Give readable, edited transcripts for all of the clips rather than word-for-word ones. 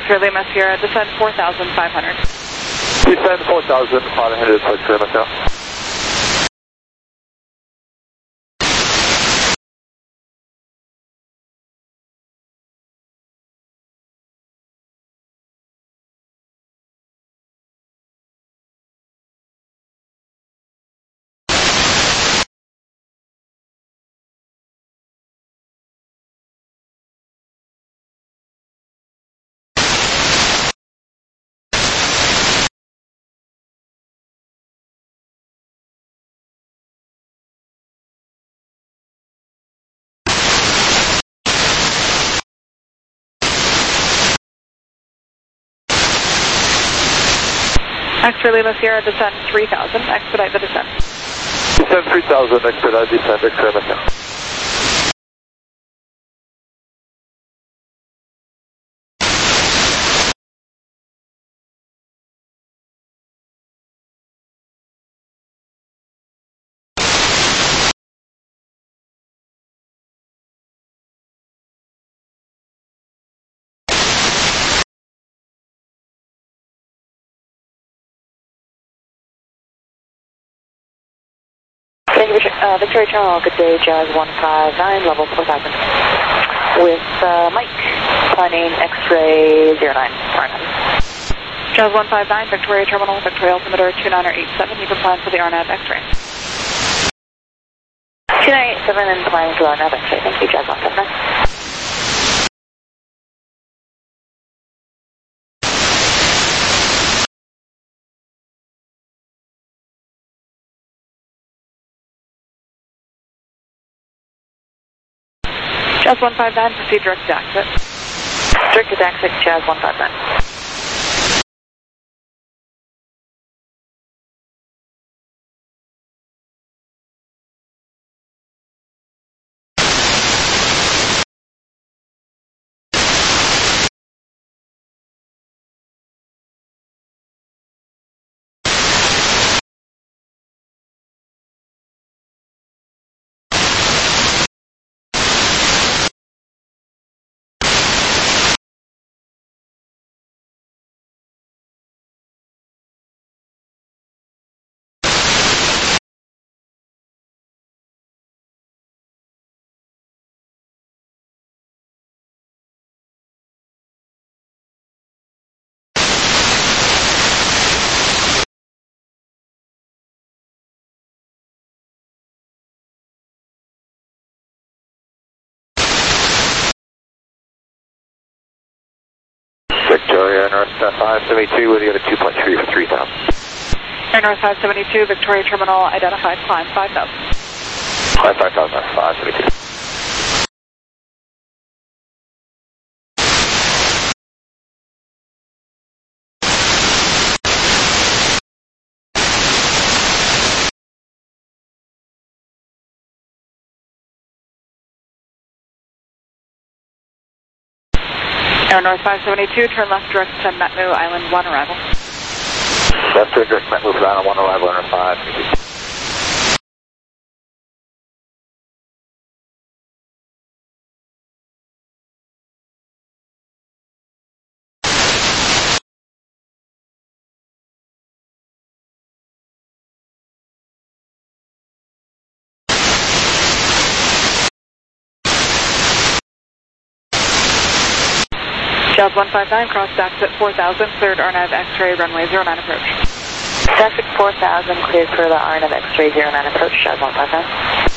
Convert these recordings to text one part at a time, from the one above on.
X-ray Lima Sierra, descend 4,500. Descend 4,500, X-ray Lima Sierra. X-ray Lima Sierra, descend 3,000, expedite the descent. Descend 3,000, expedite descent, X-ray Lima Sierra. Victoria Terminal, good day, Jazz 159, level 4,000. With Mike, planning X-ray 09, Fahrenheit. Jazz 159, Victoria Terminal, Victoria altimeter 2987, you can plan for the RNAV X-ray. 2987 and planning for the RNAV X-ray, thank you, Jazz 159. Jazz 159, proceed direct to exit. Direct to exit, Jazz 159. Victoria North 572, we'll get a 2.3 for 3,000. Air North 572, Victoria Terminal, identified, climb 5,000. Climb 5,000, 572. Air North 572, turn left direct to Metmu Island 1 arrival. Left direct Metmu Island 1 arrival, Air 572. Jazz 159, cross exit 4,000, cleared RNAV X-ray, runway 09 approach. Exit 4,000, cleared for the RNAV X-ray 09 approach, Jazz 159.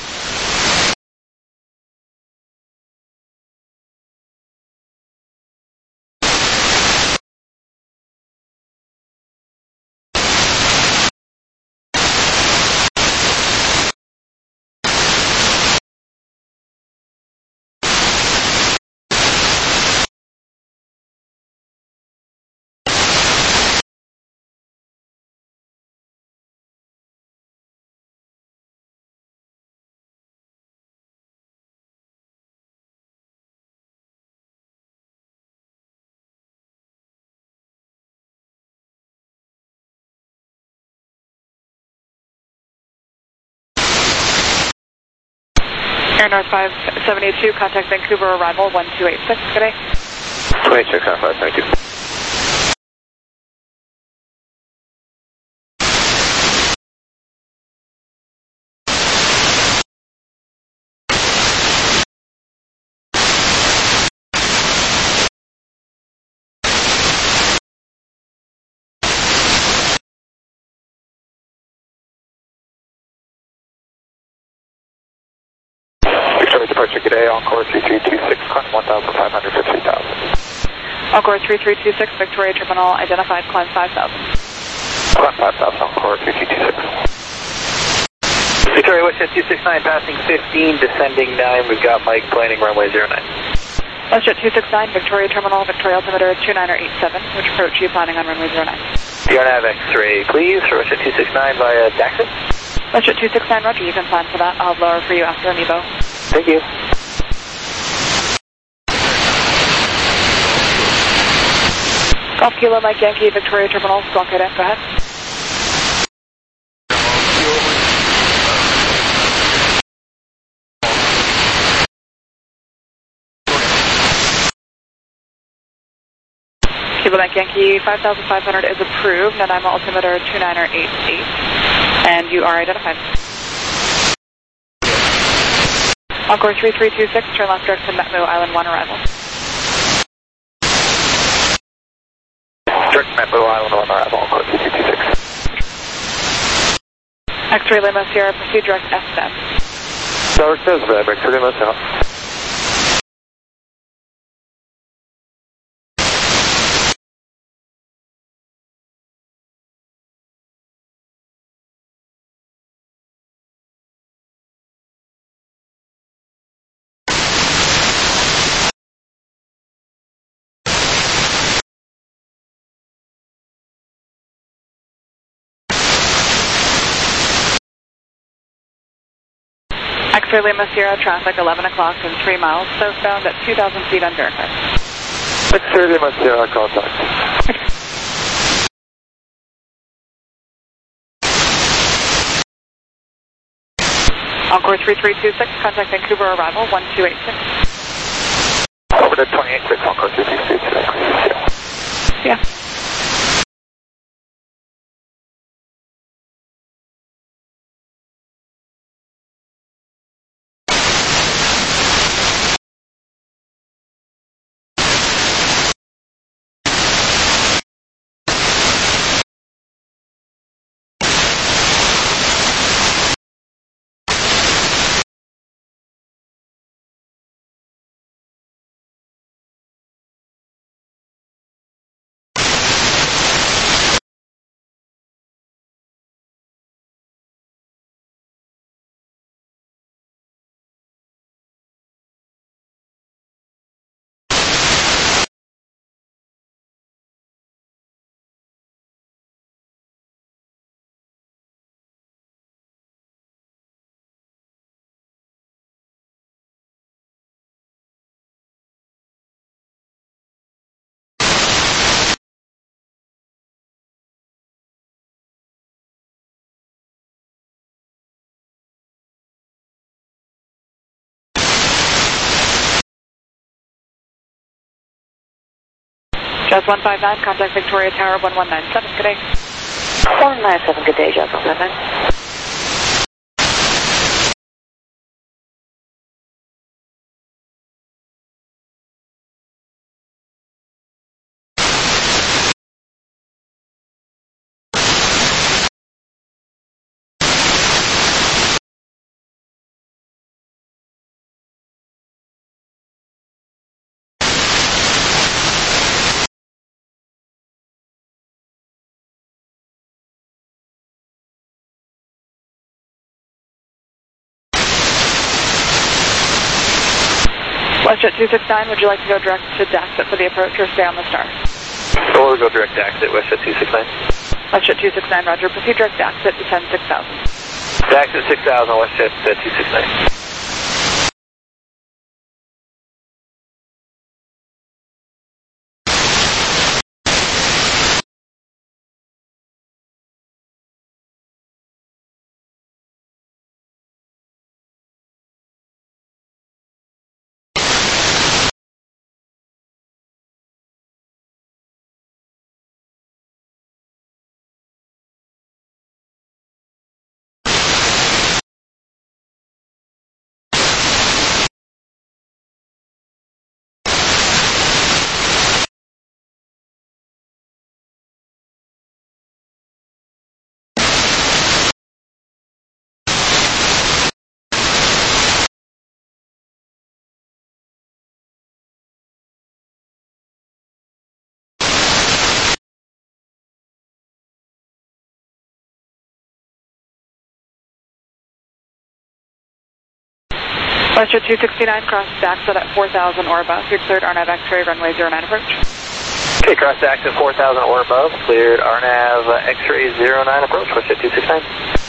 Air North 572, contact Vancouver arrival 1286, good day. 26, 5, thank you. departure, good day, Encore 3326, climb 1,500 to 3,000. Encore 3326, Victoria Terminal, identified, climb 5,000. Climb 5,000, Encore 3326. Victoria WestJet 269, passing 15, descending 9, we've got Mike planning runway 09. WestJet 269, Victoria Terminal, Victoria altimeter 2987, which approach you planning on runway 09. DRNAV X-ray, please, for WestJet 269 via Daxit. WestJet 269, roger, you can plan for that. I'll lower for you after Amiibo. Thank you. Golf Kilo, Mike Yankee, Victoria Terminal, Squawk Head in, go ahead. Kilo Mike Yankee, 5,500 is approved, Nanaimo altimeter 2988, and you are identified. Encore 3326, turn left direct to Metmo Island 1 arrival. Direct Metmo Island 1 arrival, Encore 3326. X-ray Lima Sierra, proceed direct S10. Direct S10, X-ray Lima Sierra. X-ray Lima Sierra, traffic 11 o'clock and 3 miles southbound at 2,000 feet on verified. X-ray Lima Sierra, contact. Encore 3326, contact Vancouver arrival 1286. Over to 286, Encore 3326. Yeah. Jazz 159, contact Victoria Tower 1197, good day. 197, good day, Jazz 159. WestJet 269, would you like to go direct to Daxit for the approach or stay on the star? We'll go direct to Daxit, WestJet 269. WestJet 269, roger, proceed direct Daxit, descend 6,000. Daxit 6000, WestJet 269. Westjet 269, cross exit at 4,000 or above. You're cleared RNAV X-ray, runway 09 approach. Okay, cross exit 4,000 or above, cleared RNAV X-ray 09 approach, Westjet 269.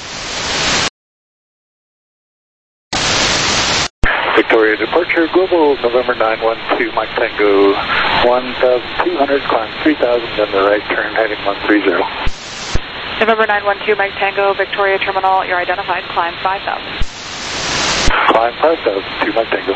Victoria departure, global November 912, Mike Tango, 1,200, climb 3,000, then the right turn, heading 130. November 912, Mike Tango, Victoria Terminal, you're identified, climb 5,000. Climb 5,000 to Mike Tango.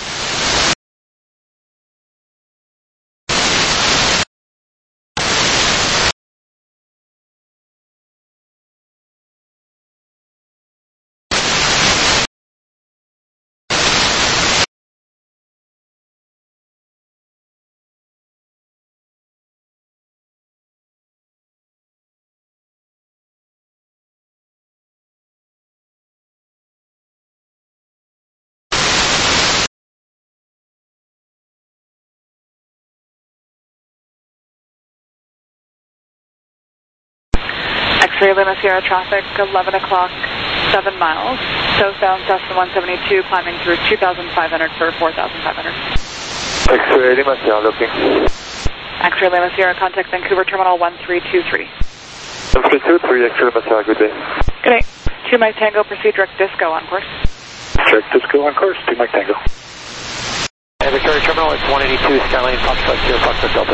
X-ray Lima Sierra traffic, 11 o'clock, 7 miles. Southbound Cessna 172, climbing through 2,500 for 4,500. X-ray Lima Sierra looking. X-ray Lima Sierra, contact Vancouver Terminal 1323. 1323, X-ray Lima Sierra, good day. Good day. 2 Mike Tango, proceed direct disco on course. Direct disco on course, 2 Mike Tango. And Victoria Terminal, it's 182, Skyline Foxtrot Sierra, Foxtrot Delta.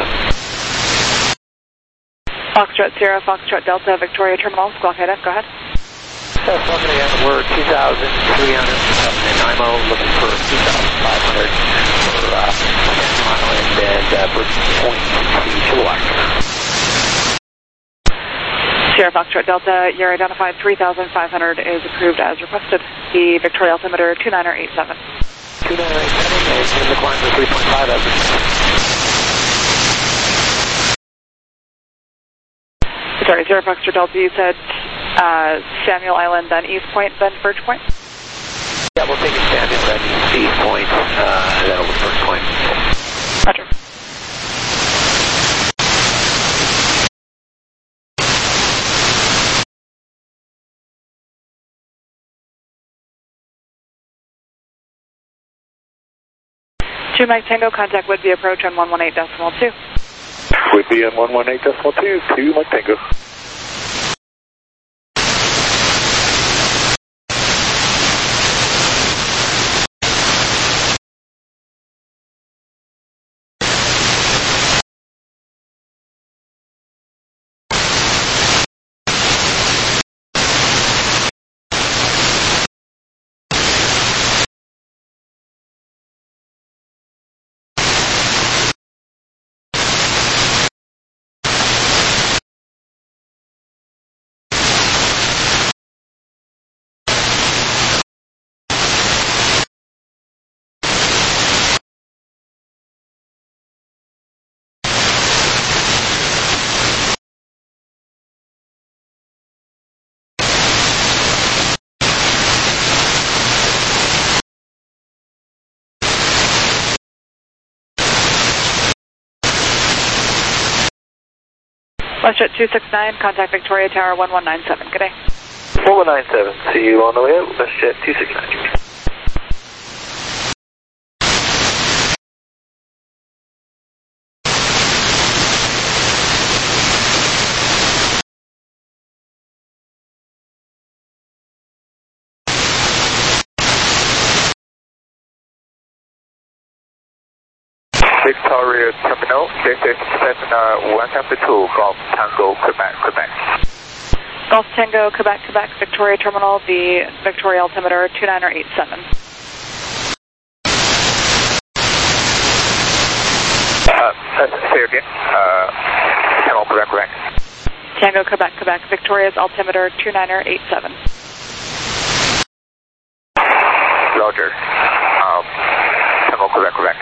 Foxtrot Sierra, Foxtrot Delta, Victoria Terminal, squawk head up, go ahead. We're 2,300 in IMO, looking for 2,500 for 10 mile and for 0.2 kilowatt. Sierra Foxtrot Delta, you're identified, 3,500 is approved as requested. The Victoria altimeter 2987. 2987, and the climb for 3.5 as Sorry, Sierra Foxtrot Delta, you said Samuel Island, then East Point, then Birch Point? Yeah, we'll take it Samuel, then East Point, then over Birch Point. Roger. Two Mike Tango, contact would be approach on 118.2. Would be on 118.2, 2 Mike Tango. Westjet 269, contact Victoria Tower 1197. Good day. 1197, see you on the way out, Westjet 269. Victoria Terminal, Cessna 172, Golf Tango, Quebec. Golf Tango, Quebec, Victoria Terminal, the Victoria altimeter 2987. Say again, Tango, Quebec. Tango, Quebec, Victoria's altimeter 2987. Roger. Tango, Quebec.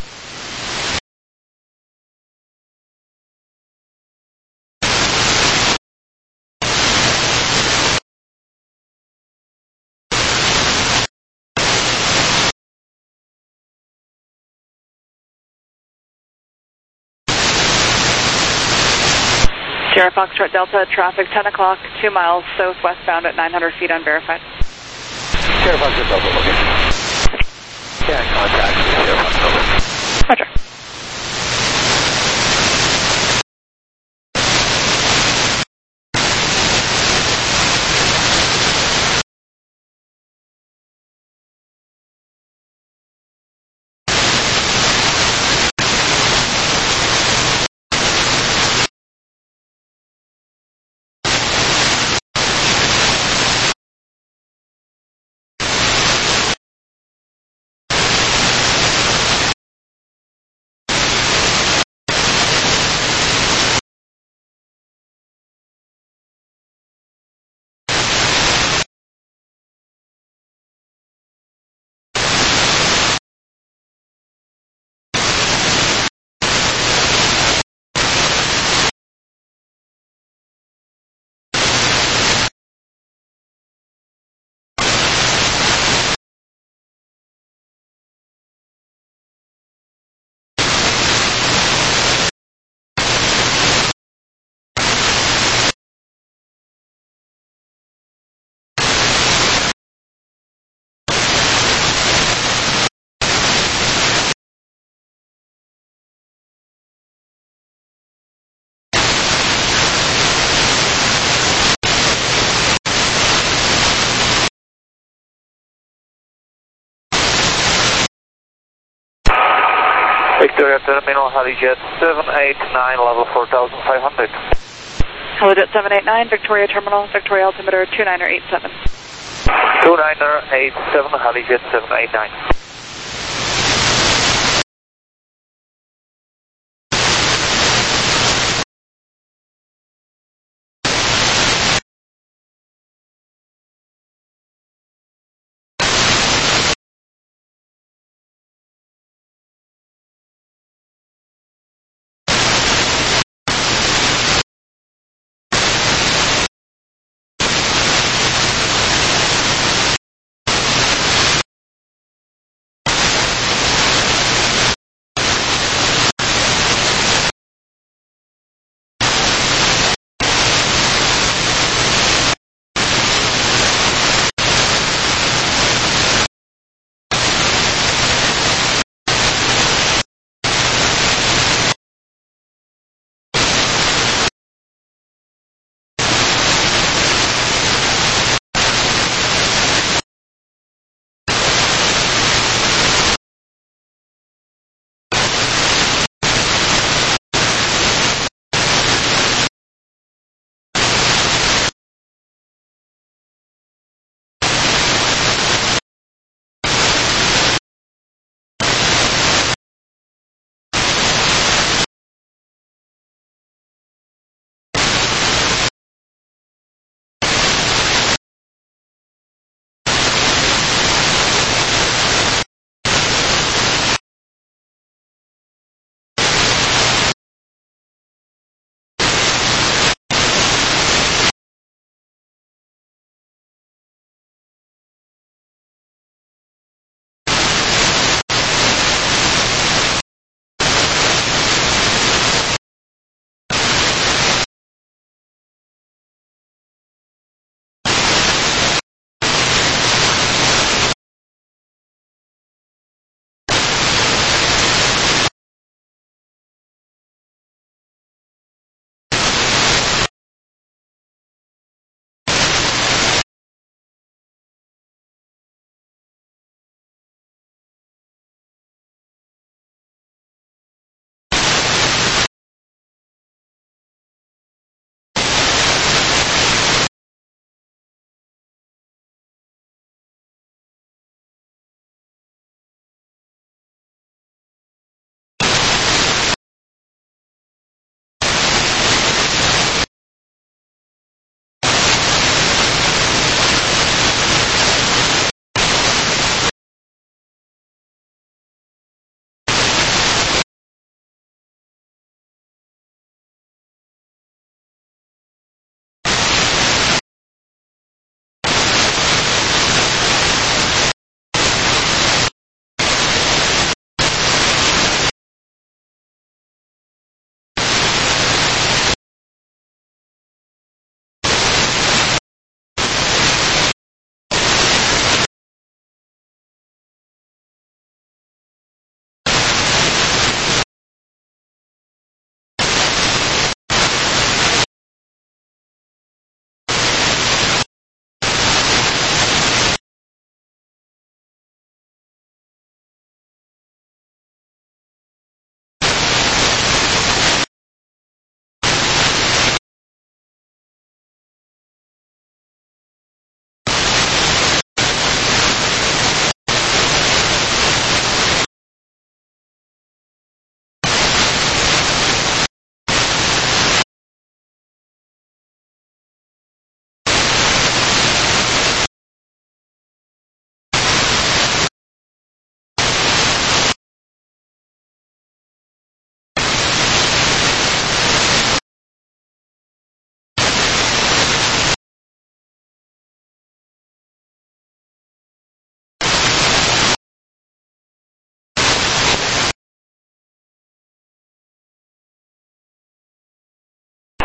Sierra Foxtrot Delta, traffic 10 o'clock, 2 miles southwestbound at 900 feet unverified. Sierra Foxtrot Delta, okay. Yeah, contact me. Roger. Victoria Terminal, Helijet 789, level 4500. Helijet 789, Victoria Terminal, Victoria altimeter 2987. 2987, Helijet 789.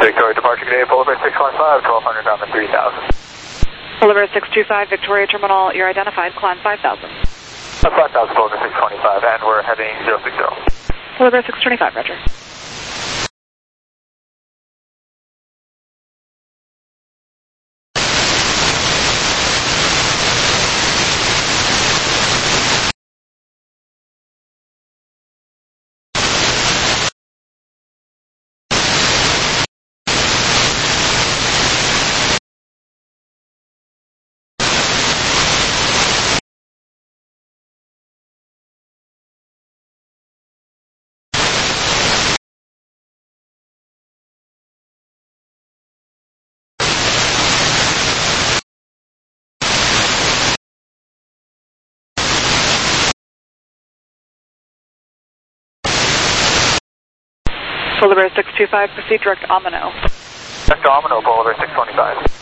Victoria departure today, Polar Bear 615, 1200 on the 3000. Polar Bear 625, Victoria Terminal, you're identified, climb 5000. 5000, Polar Bear 625, and we're heading 060. Polar Bear 625, roger. Polar Bear 625, proceed direct Omino. Direct Omino, Polar Bear 625.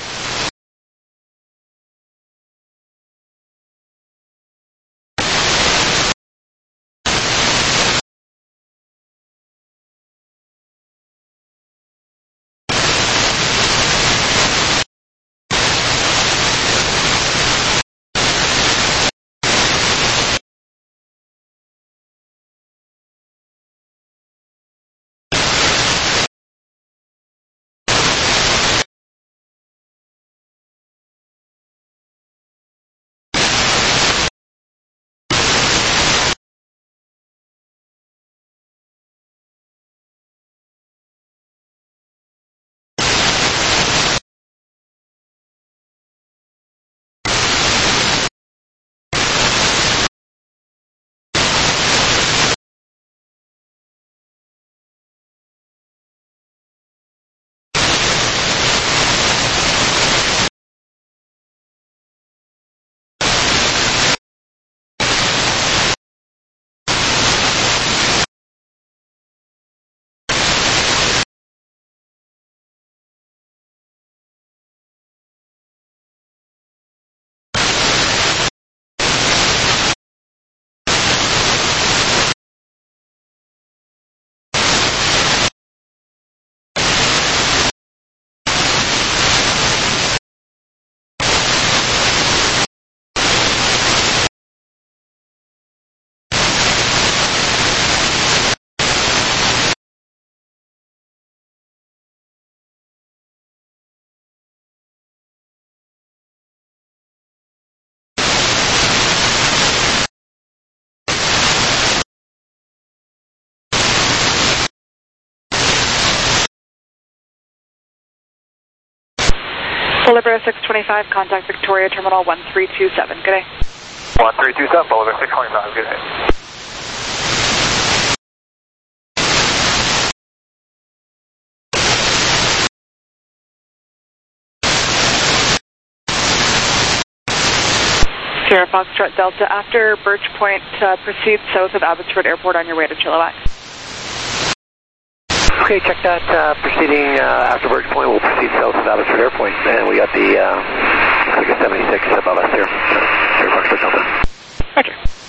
Polar Bear 625, contact Victoria Terminal 1327. Good day. 1327, Polar Bear 625. Good day. Sierra Foxtrot Delta, after Birch Point, proceed south of Abbotsford Airport on your way to Chilliwack. Okay, check that. Proceeding after Birch Point, we'll proceed south of Abbotsford Airport, and we got the like a 76 above us here. Sierra Foxtrot Delta. Roger.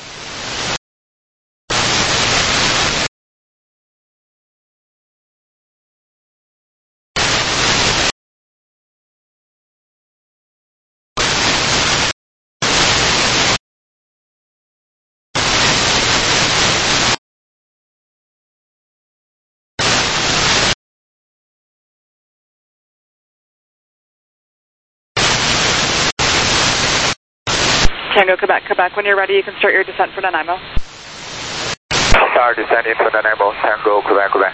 Tango, Quebec, Quebec. When you're ready, you can start your descent for Nanaimo. Start descending for Nanaimo, Tango, Quebec, Quebec.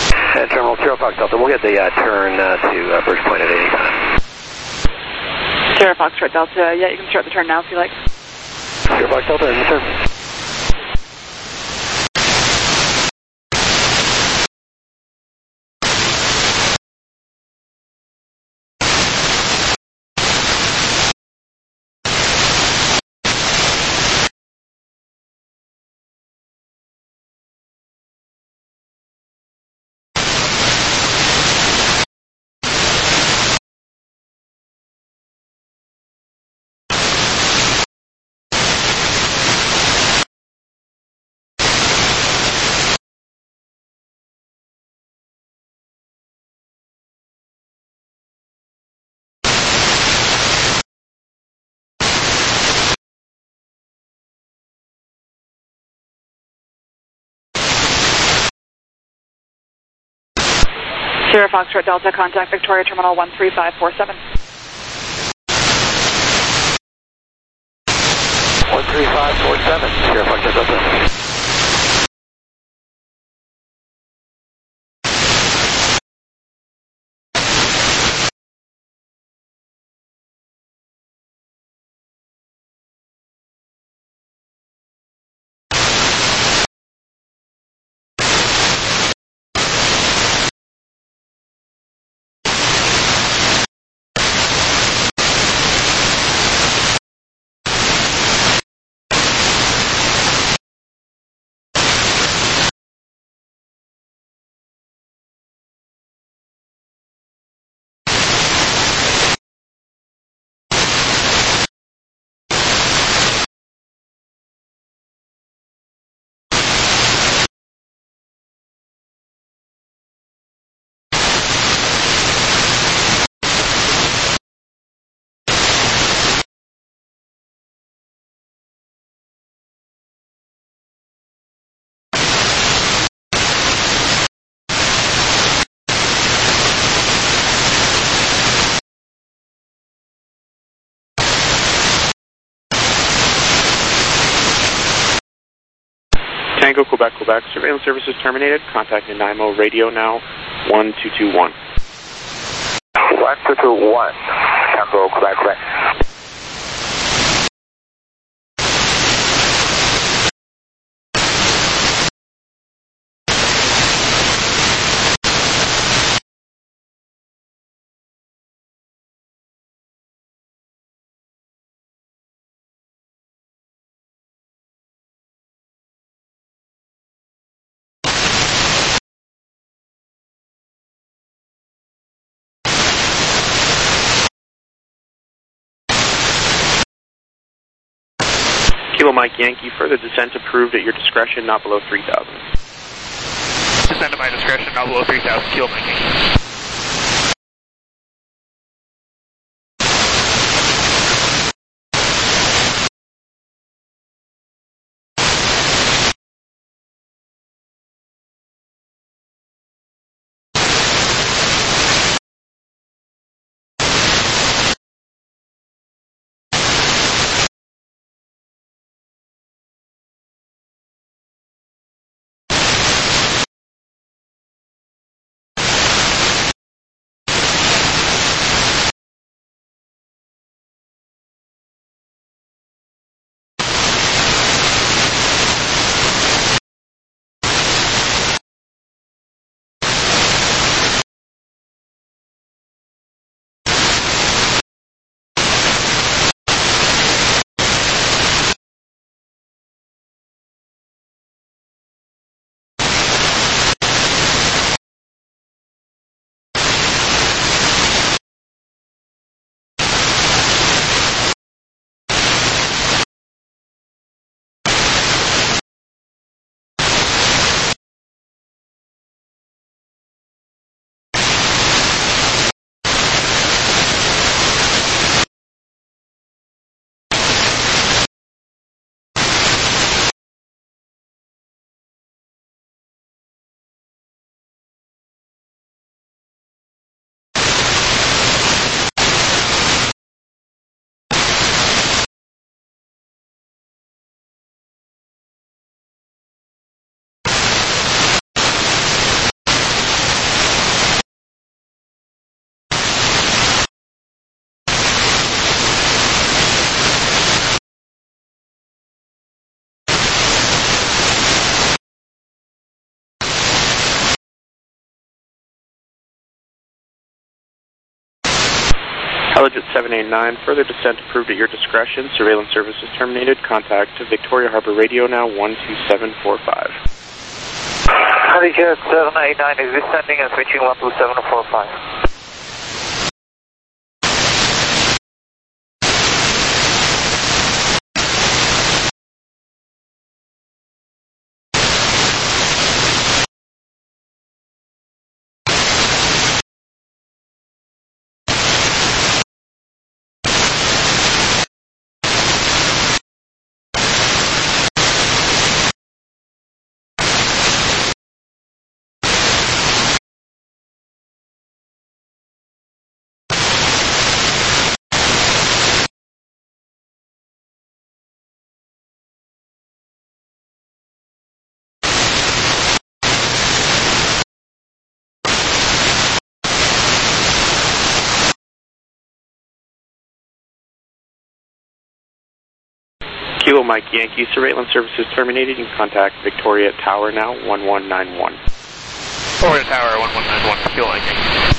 Terminal Sierra Fox Delta, we'll get the turn to Birch Point at any time. Sierra Foxtrot Delta, yeah, you can start the turn now if you like. Sierra Fox Delta, is turn. Sierra Foxtrot Delta, contact Victoria Terminal 13547. 13547, Sierra Foxtrot Delta. Tango, Quebec, Quebec. Surveillance services terminated. Contact Nanaimo Radio now, 1221. 1221. Tango, Quebec, Quebec. Kilo Mike Yankee, further descent approved at your discretion, not below 3,000. Descend at my discretion, not below 3,000, Kilo Mike Yankee. Legit 789, further descent approved at your discretion. Surveillance services terminated. Contact Victoria Harbor Radio now 12745. Legit 789 is descending and switching 12745. Kilo Mike Yankee, surveillance services terminated. You can contact Victoria Tower now, 1191. Victoria Tower, 1191, Kilo Mike Yankee.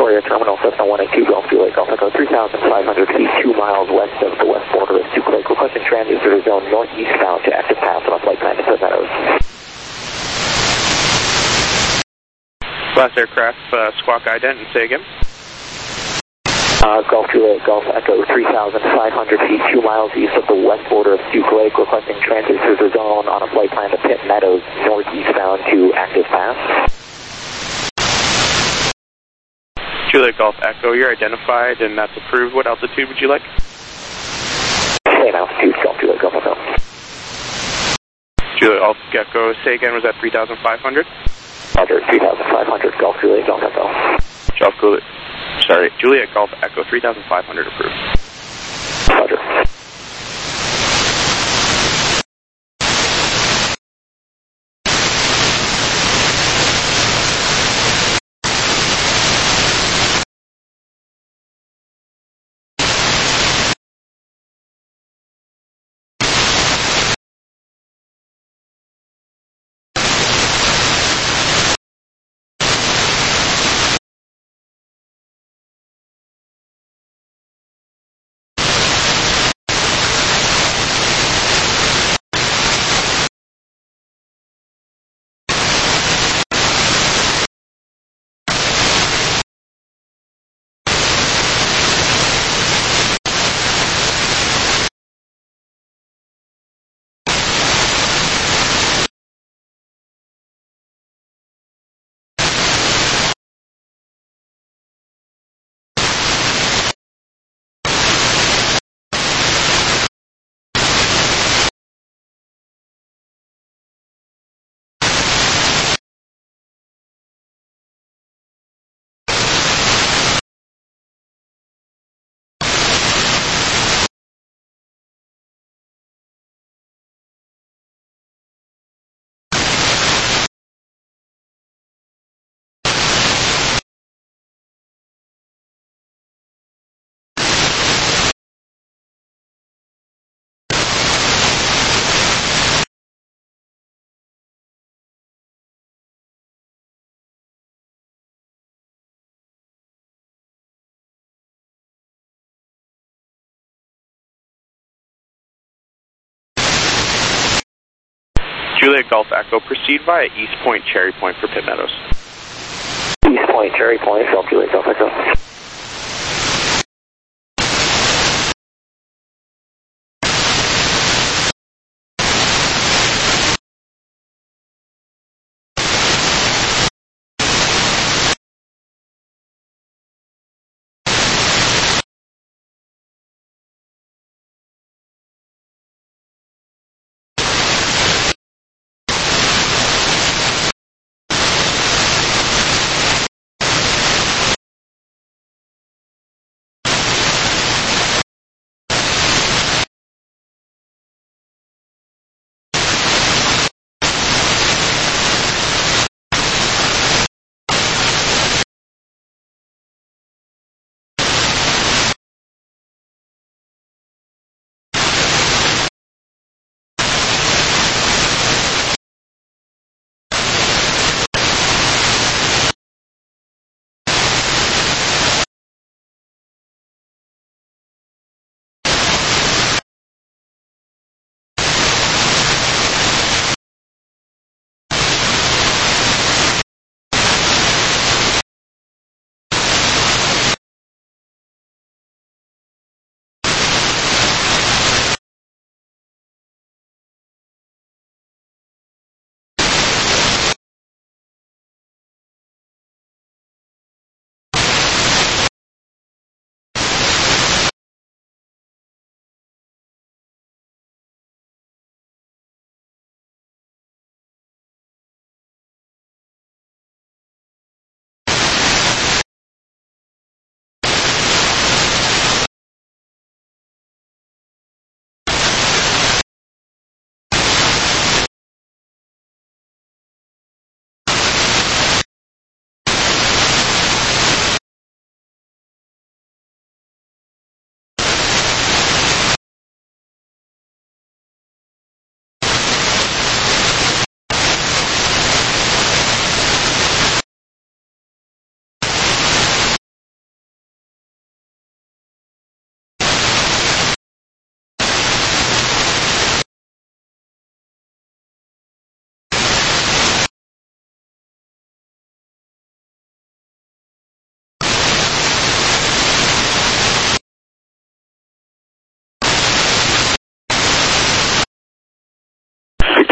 Victoria Terminal, Cessna 182, Golf Juliet Golf Echo, 3,500 feet, 2 miles west of the west border of Sioux Lake, requesting transit to the zone northeastbound to active pass on a flight plan to Pitt Meadows. Last aircraft, squawk ident, and say again. Golf Juliet Golf Echo, 3,500 feet, 2 miles east of the west border of Sioux Lake, requesting transit to the zone on a flight plan to Pitt Meadows, northeastbound to active pass. Juliet Golf Echo, you're identified and that's approved. What altitude would you like? Same altitude, Golf Juliet Golf Echo. Juliet Golf Echo, say again, was that 3,500? Roger, 3,500, Golf Juliet Golf Echo. Juliet Golf Echo, 3,500 approved. Roger. Juliet Golf Echo, proceed via East Point, Cherry Point for Pitt Meadows. East Point, Cherry Point, Golf Juliet Golf Echo.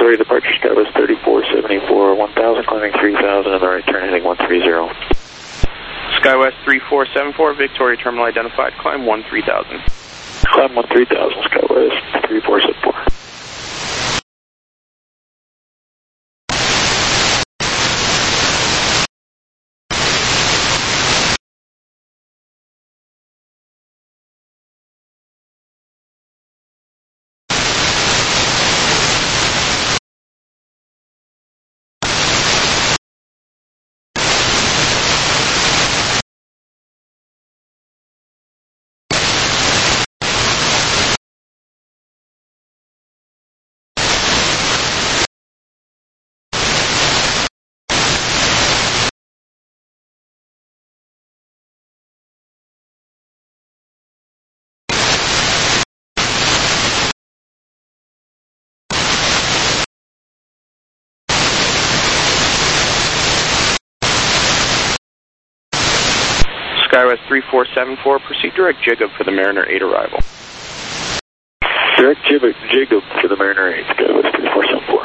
Victoria departure, Skywest 3474, 1000, climbing 3000, and the right turn heading 130. Skywest 3474, Victoria terminal identified, climb 13,000. Climb 13,000, Skywest 3474. Skywest 3474, proceed direct jig up for the Mariner 8 arrival. Direct jig up for the Mariner 8, Skywest 3474.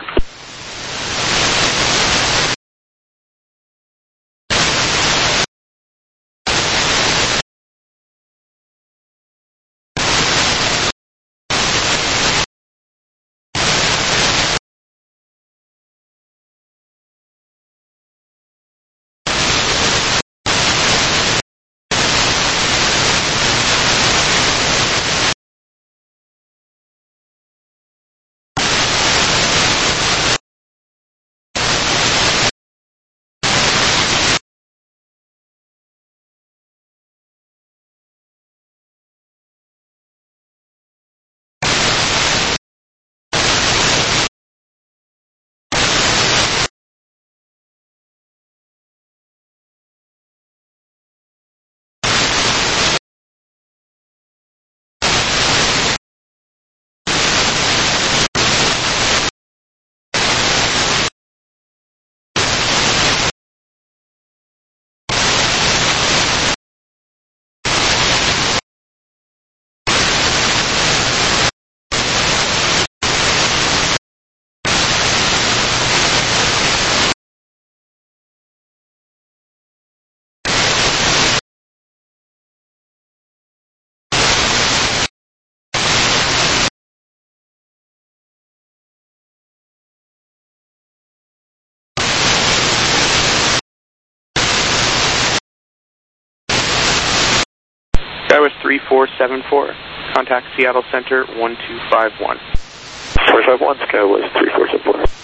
Skywest 3474, contact Seattle Center 1251. 451, Skywest 3474.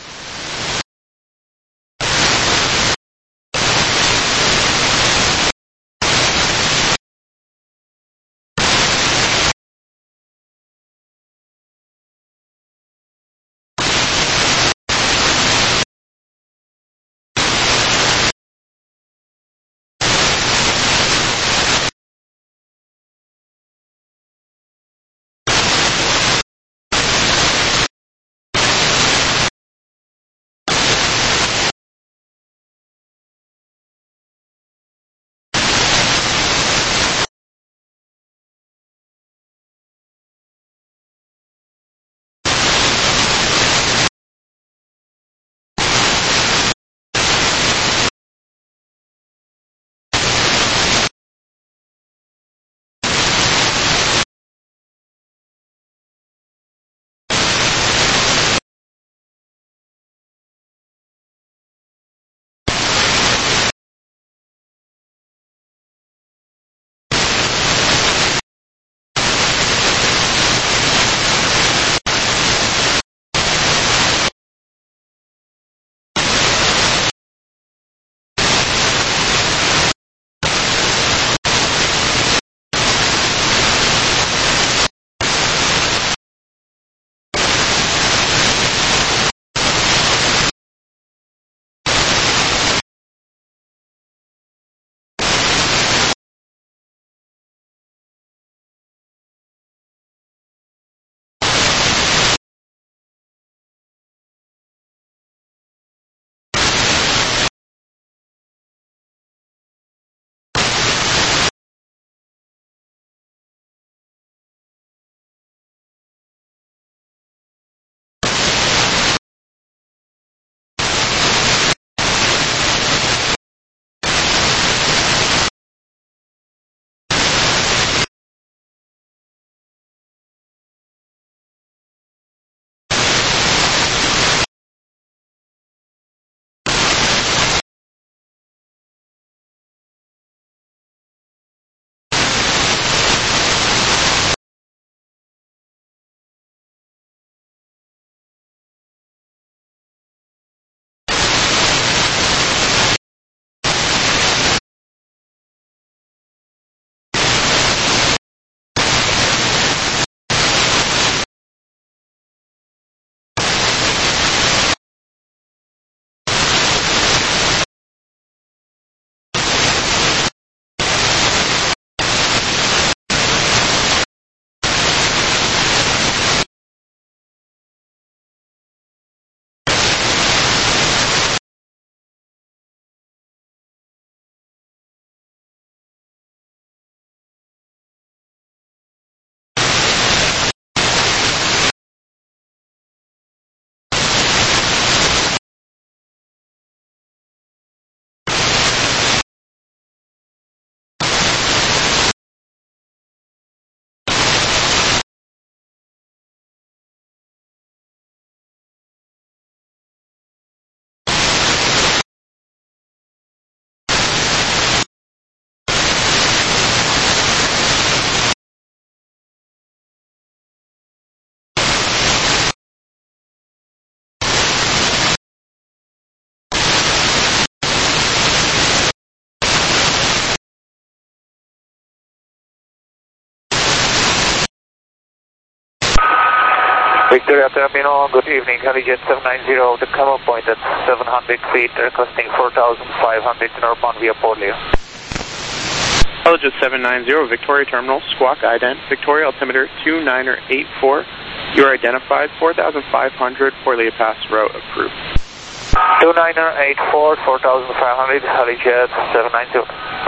Victoria Terminal, good evening. Helijet 790, the cover point at 700 feet, requesting 4,500 northbound via Port Leo. Helijet 790, Victoria Terminal, squawk ident, Victoria altimeter 2984. You are identified, 4,500, Port Leo Pass route approved. 2984, 4,500, Helijet 790.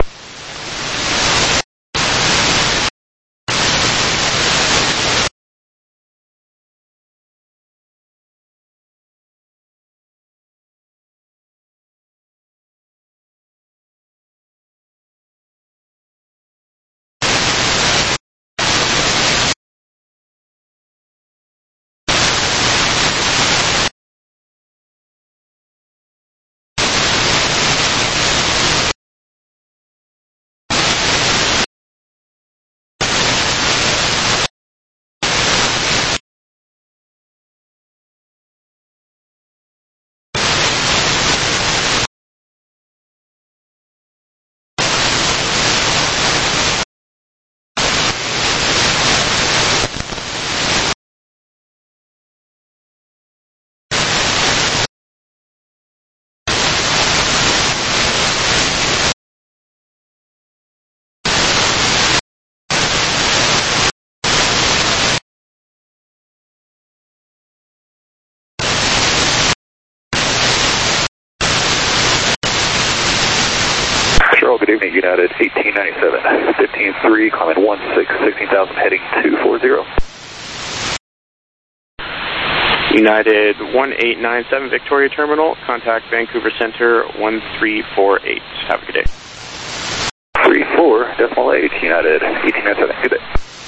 Good evening, United 1897, 15-3, climbing 16,000, heading 240. United 1897, Victoria Terminal, contact Vancouver Center 1348. Have a good day. 34.8, United 1897, good day.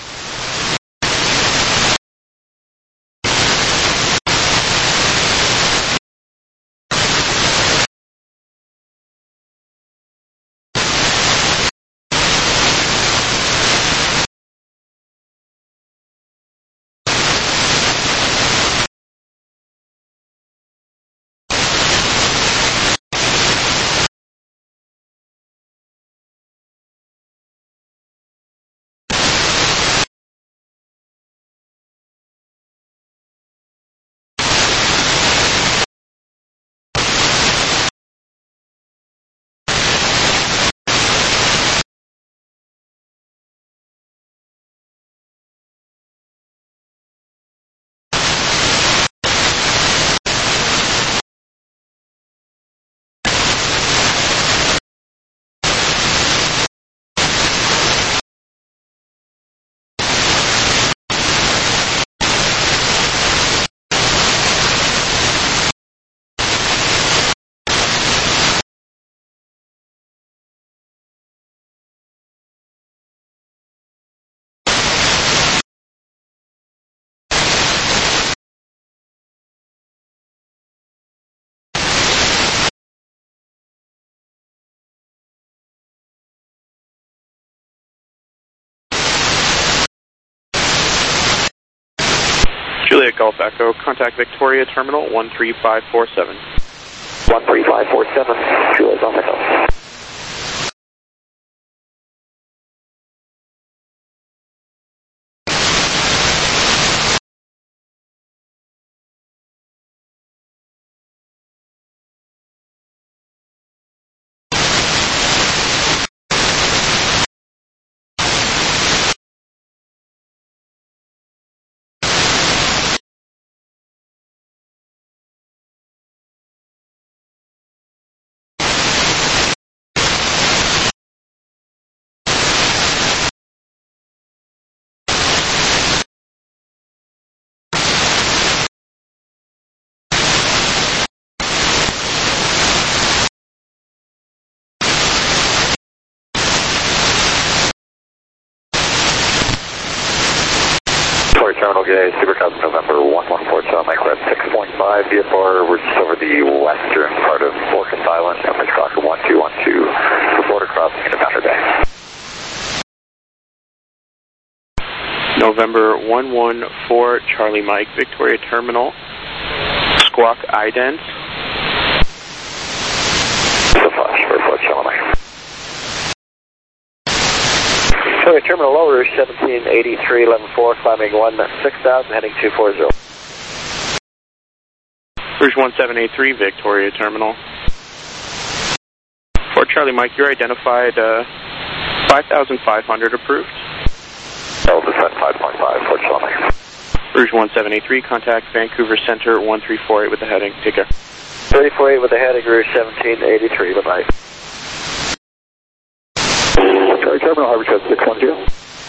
Juliet Golf Echo, contact Victoria Terminal 13547. 13547, Juliet Golf Echo. Terminal Gay, Supercub, November 1147, microwave 6.5, VFR, we're just over the western part of Orcas Island, Empress Crocker 1212, for border crossing into Boundary Bay. November 114, Charlie Mike, Victoria Terminal, squawk ident. So flash, for Charlie Mike. Terminal lower 1783, 11-4, climbing 16,000, heading 240. Rouge 1783, Victoria Terminal. Fort Charlie Mike, you're identified 5,500 approved. Delta descent 5.5, Fort Charlie Mike. Rouge 1783, contact Vancouver Center 1348 with the heading. Take care. 348 with the heading, Rouge 1783, bye-bye. Charlie Terminal, Harbor Code 610.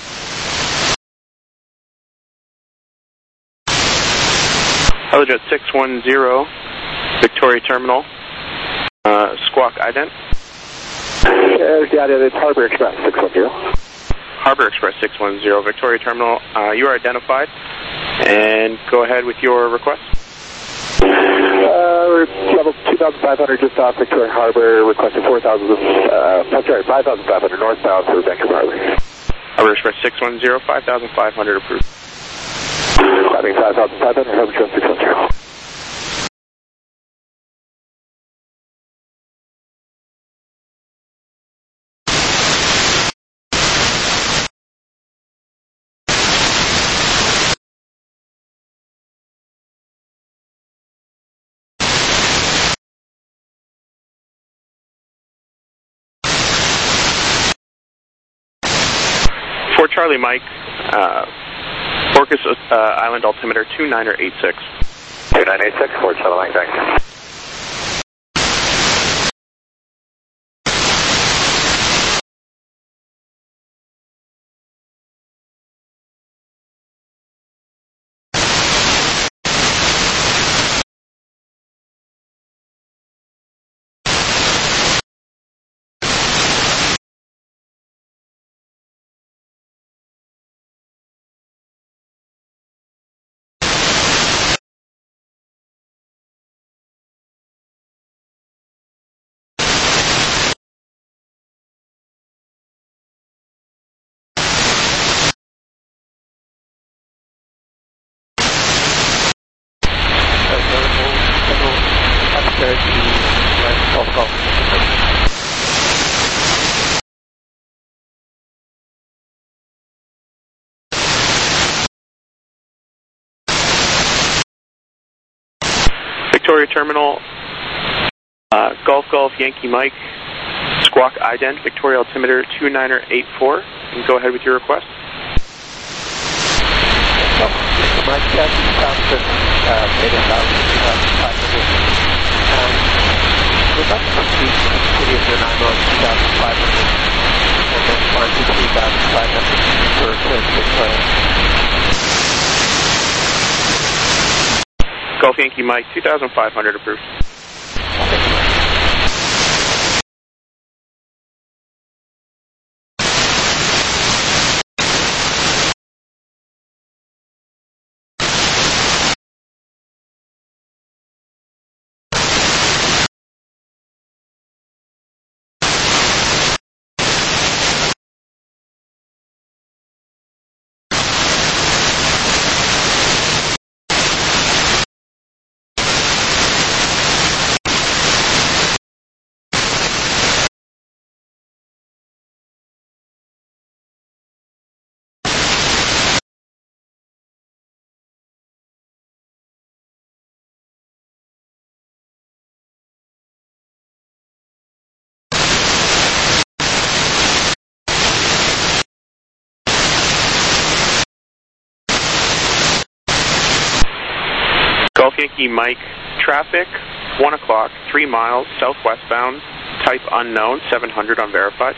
Helijet 610, Victoria Terminal. Squawk ident. Yeah, it's Harbor Express 610. Harbor Express 610, Victoria Terminal. You are identified. And go ahead with your request. We're level 2,500 just off Victoria Harbor, requesting 5,500 northbound for Vancouver Harbor. Harbor Express 610, 5,500 approved. Having 5,500, Harbor Express 610. Fort Charlie Mike, Orcas Island altimeter 2986. 2986, Fort Charlie Mike, thanks. Victoria Terminal, Golf Yankee Mike, Squawk ident, Victoria altimeter 2984. And go ahead with your request. Mike, that's Thompson, data about 2,500. We'd like to proceed to the city of Nanaimo at 2,500, and then fly to 3,500 for Victoria. Golf Yankee Mike, 2,500 approved. Golf Yankee Mike, traffic, 1 o'clock, 3 miles, southwestbound, type unknown, 700 unverified.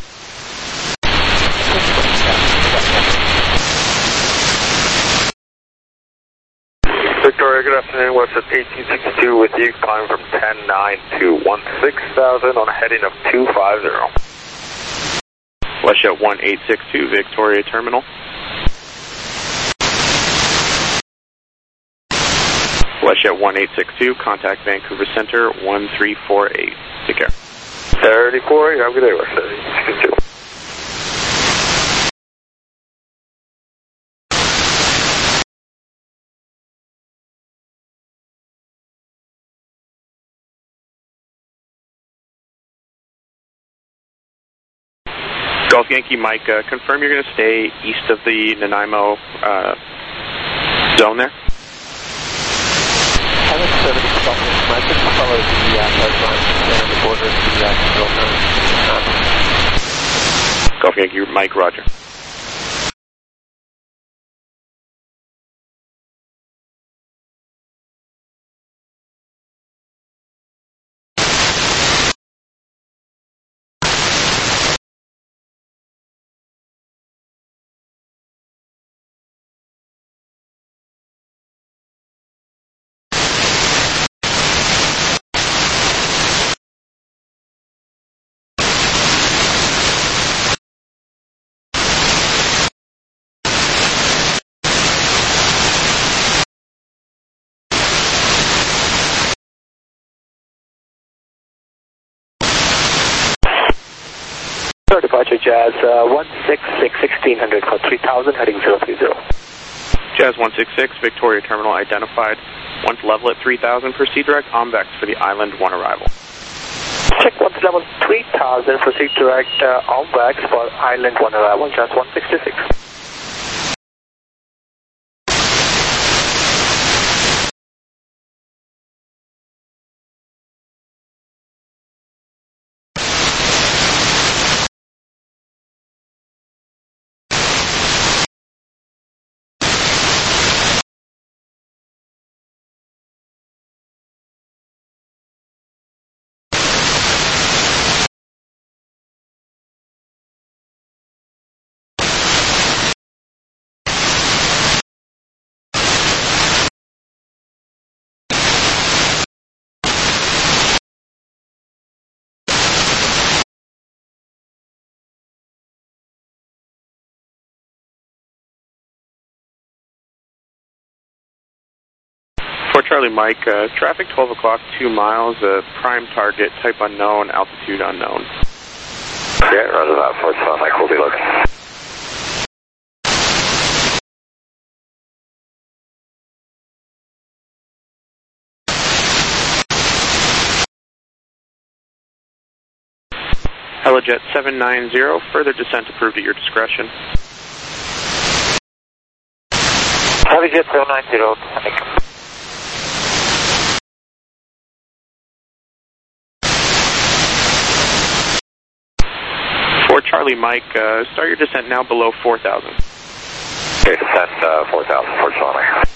Victoria, good afternoon. WestJet 1862 with you, climbing from 10.9 to 16,000 on a heading of 250. WestJet 1862, Victoria Terminal. WestJet 1862, contact Vancouver Center 1348. Take care. 34, you have a good day, WestJet 1862. Golf Yankee Mike, confirm you're going to stay east of the Nanaimo zone there? Pilot 70, Mike, follow the line and the border to the Golf Yankee, Mike, roger. Departure Jazz 166, 1600 for 3000, heading 030. Jazz 166, Victoria Terminal identified. Once level at 3000, proceed direct OMVEX for the Island 1 arrival. Check once level 3000, proceed direct OMVEX for Island 1 arrival, Jazz 166. For Charlie Mike, traffic 12 o'clock, 2 miles, prime target, type unknown, altitude unknown. Okay, roger that. For Charlie Mike, we'll be looking. Helijet 790, further descent approved at your discretion. Helijet 790, descending. For Charlie Mike, start your descent now below 4,000. Okay, descent 4000 for Charlie Mike.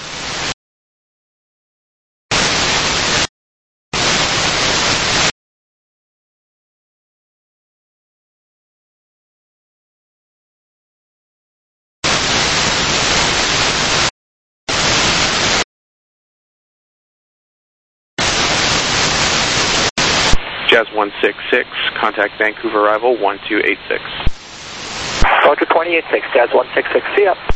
Jazz 166, contact Vancouver arrival 1286. Roger 286, Jazz 166, see ya.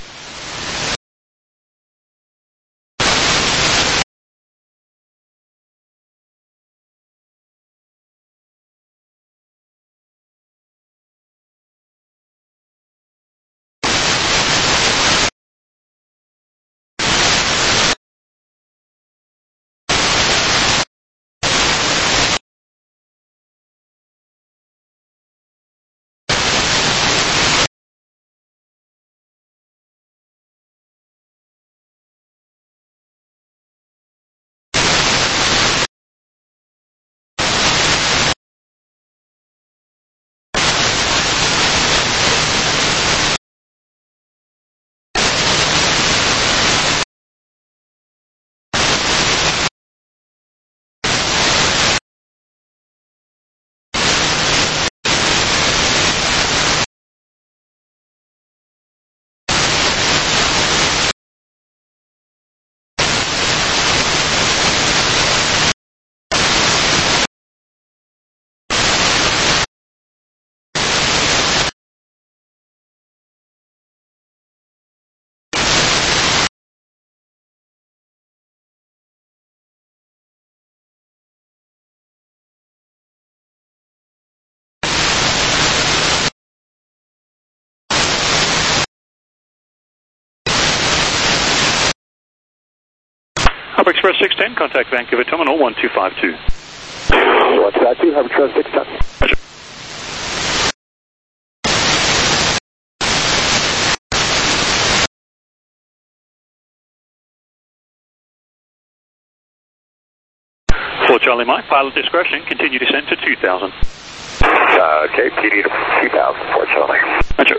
Hub Express 610, contact Vancouver Terminal 1252. 1252, Hub Express 610. Roger. For Charlie Mike, pilot discretion, continue descent to 2,000. Okay, PD to 2,000 for Charlie. Roger.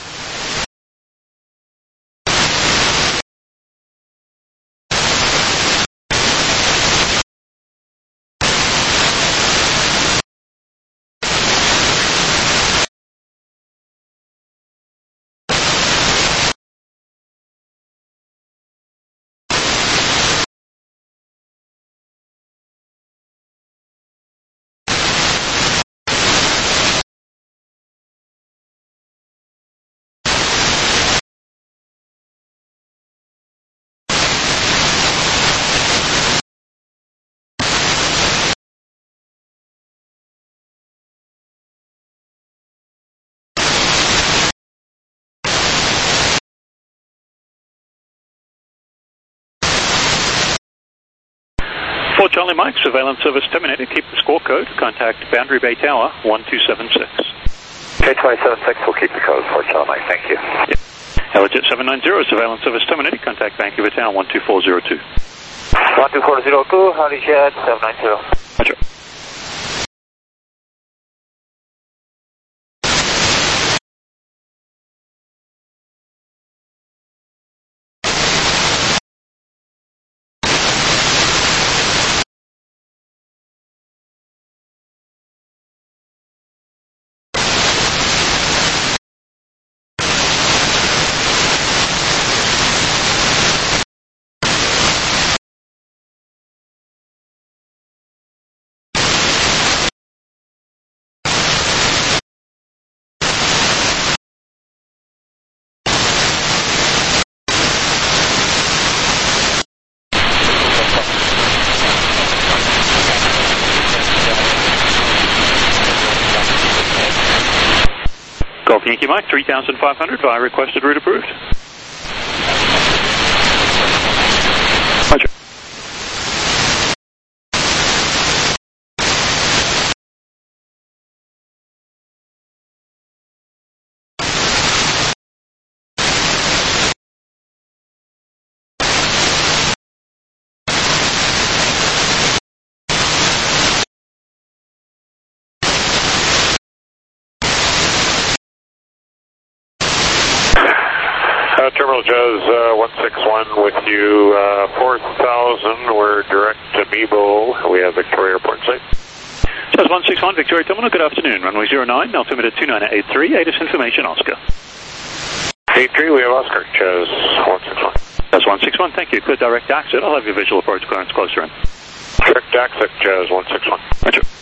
For Charlie Mike, surveillance service terminated. Keep the score code. Contact Boundary Bay Tower 1276. Okay, 276, we'll keep the code for Charlie Mike, thank you. Yep. Helijet 790, surveillance service terminated. Contact Vancouver Tower 12402. 12402, Helijet 790. Roger. Golf Yankee Mike, 3,500 via requested route approved. Roger. Terminal Jazz 161 with you, 4,000. We're direct to Mebo. We have Victoria Airport in sight. Jazz 161, Victoria Terminal, good afternoon. Runway 09, altimeter 2983, ATIS information, Oscar. 83, we have Oscar, Jazz 161. Jazz 161, thank you. Clear direct exit. I'll have your visual approach clearance closer in. Direct exit, Jazz 161. Roger.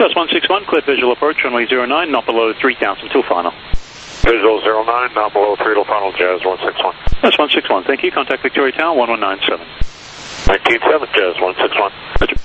Jazz 161, cleared visual approach, runway 09, not below 3,000 till final. Visual 09, not below 3 till final, Jazz 161. Jazz 161, thank you. Contact Victoria Tower 1197. 197, Jazz 161. Roger.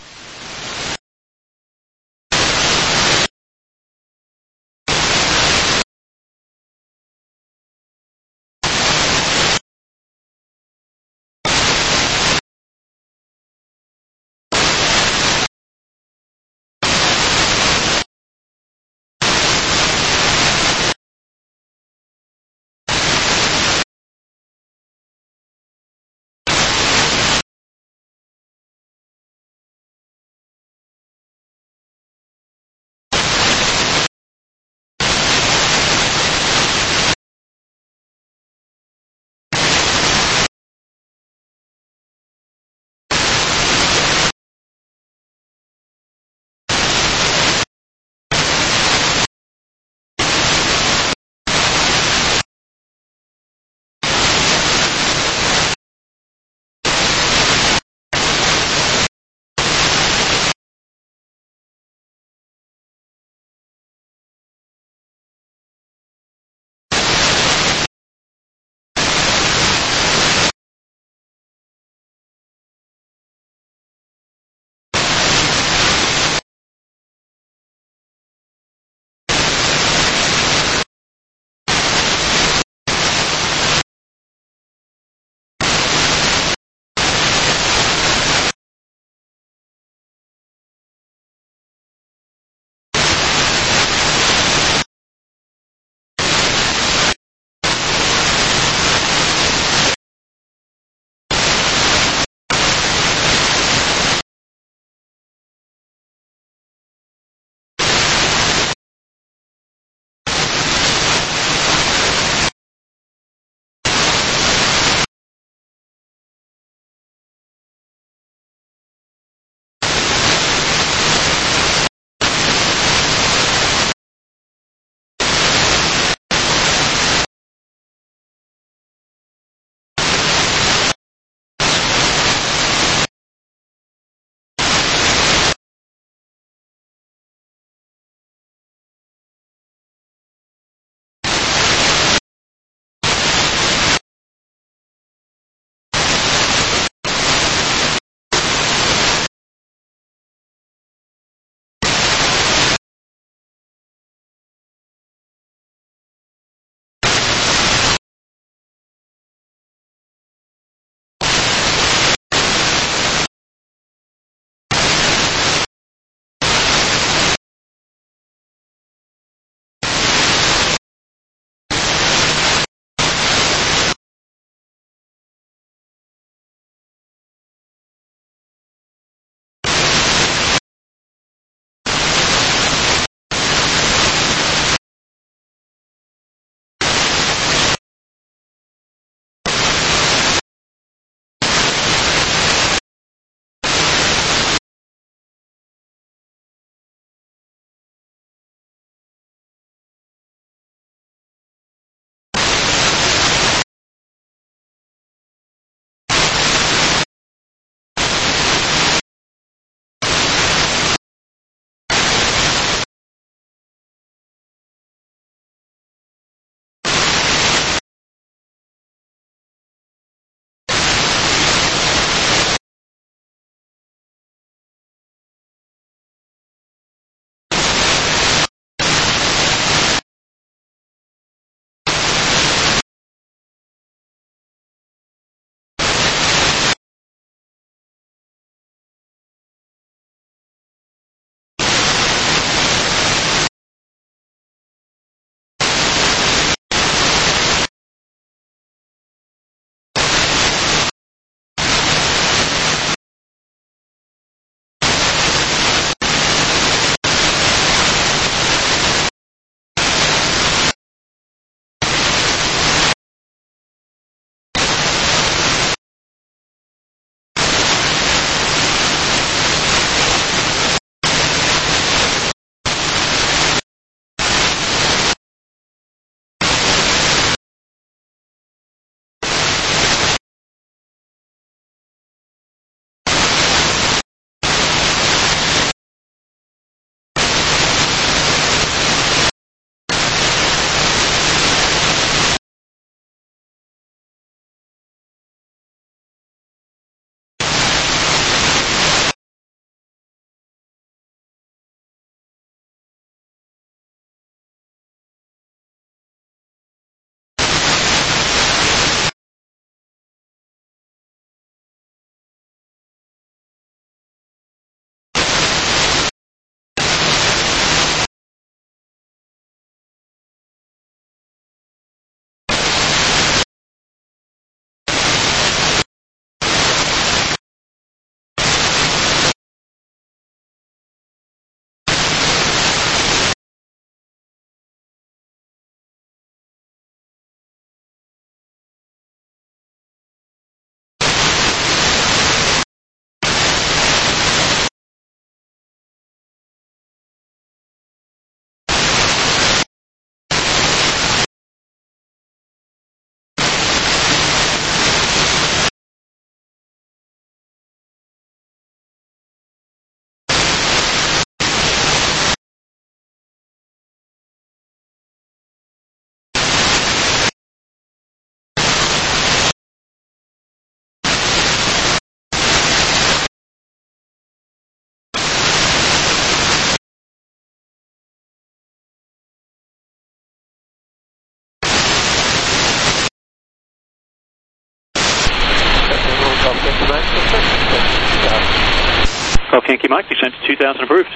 2000 approved.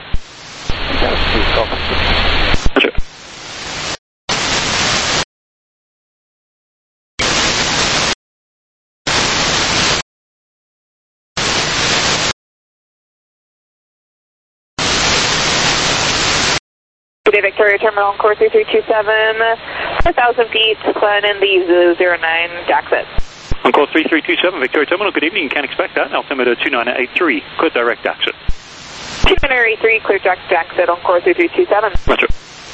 Roger. Good day, Victoria Terminal, core 3327, 4,000 feet, climb in the 09 exit. On call 3327, Victoria Terminal, good evening. You can expect that. Altimeter 2983, clear direct exit. 2983, clear direct exit on core 3327. Roger.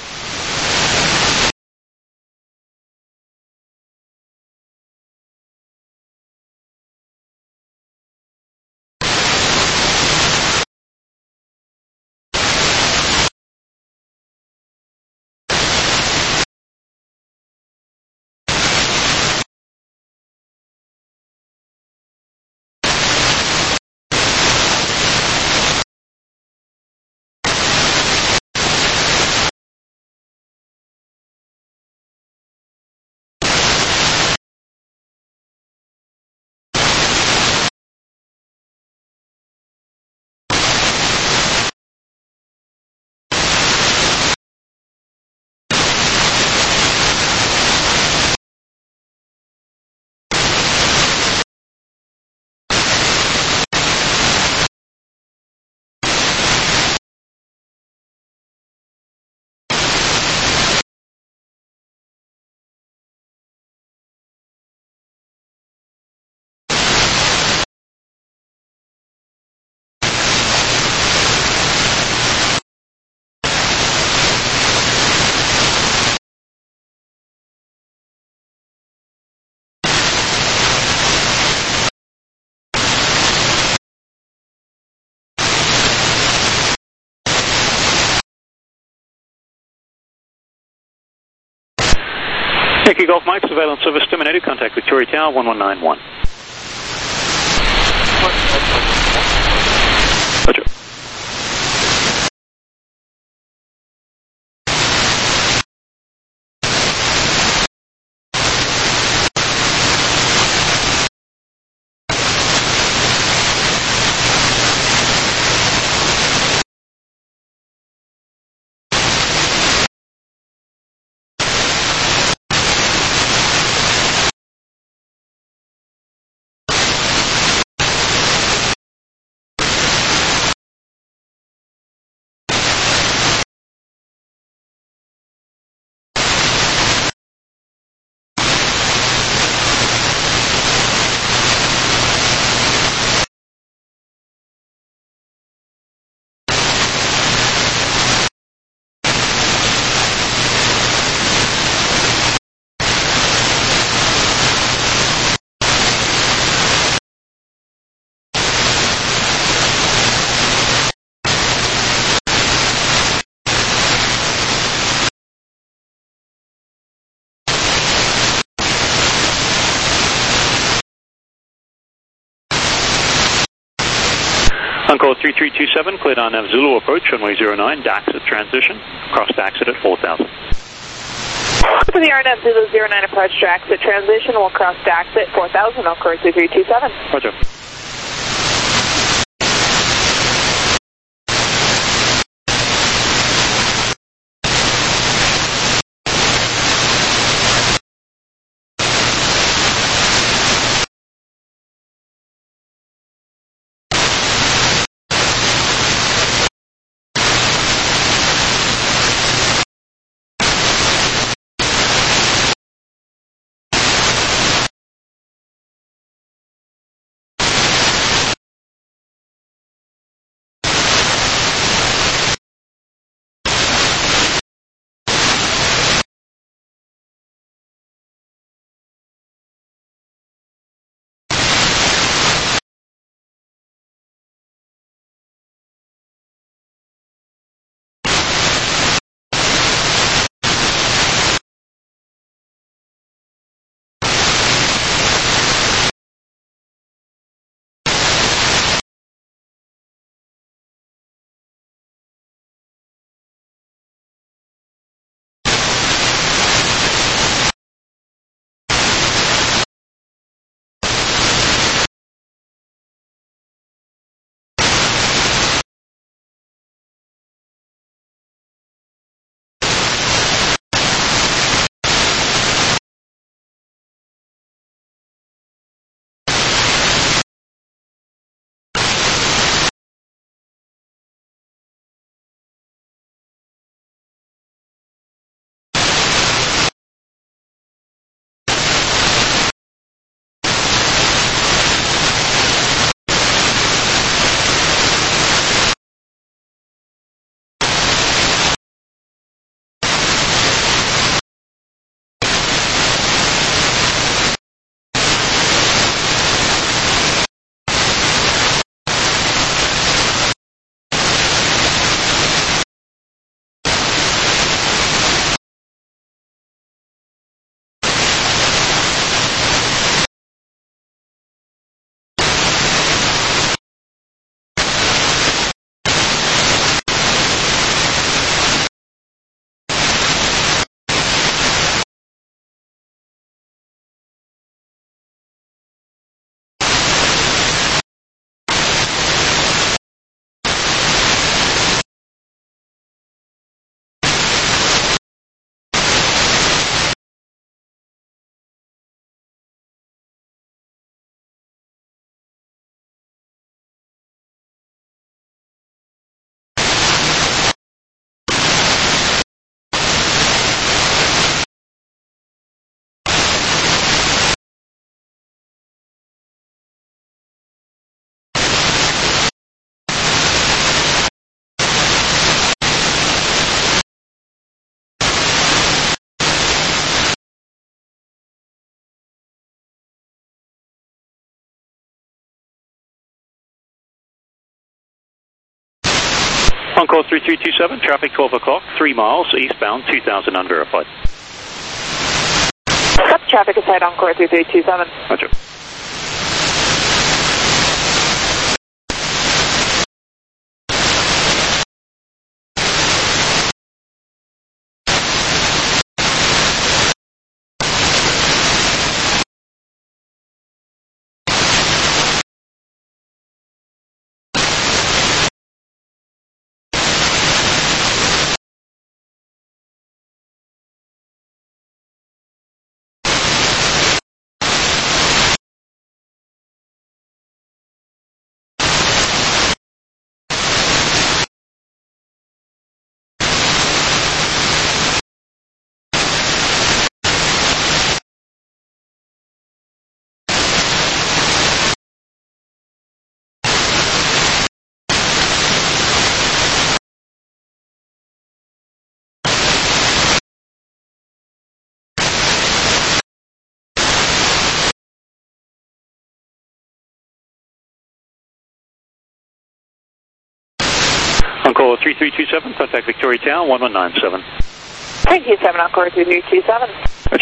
Yankee Golf Mike, surveillance service terminated. Contact Victoria Tower 1191. Roger. On call 3327, cleared on Zulu approach, runway 09, DAX at transition, cross DAX at 4,000. For the RNAV Zulu 09 approach to exit transition, we'll cross DAX at 4,000 on course 3327. Roger. Encore 3327, traffic 12 o'clock, 3 miles, eastbound, 2000 unverified. Traffic aside Encore 3327. Roger. Encore 3327, contact Victoria Tower, 1197. Thank you, 7 Encore 3327. Roger.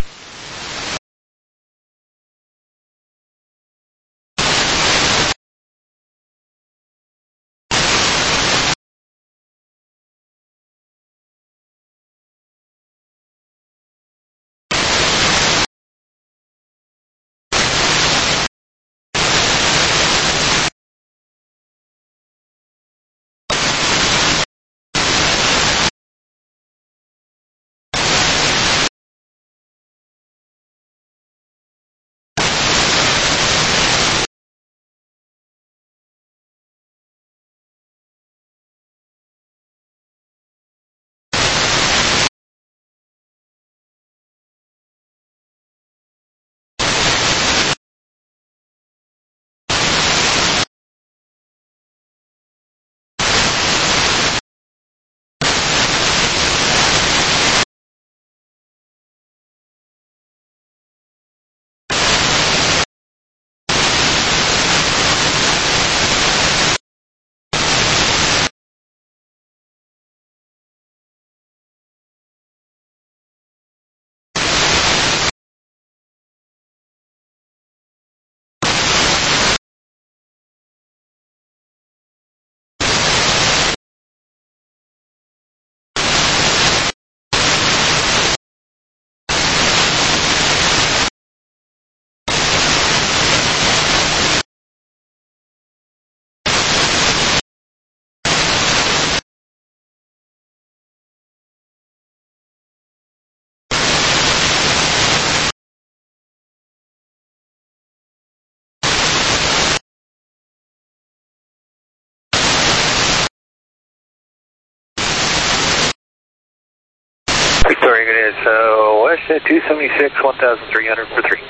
Victoria, good is WestJet 276, 1,300 for 3.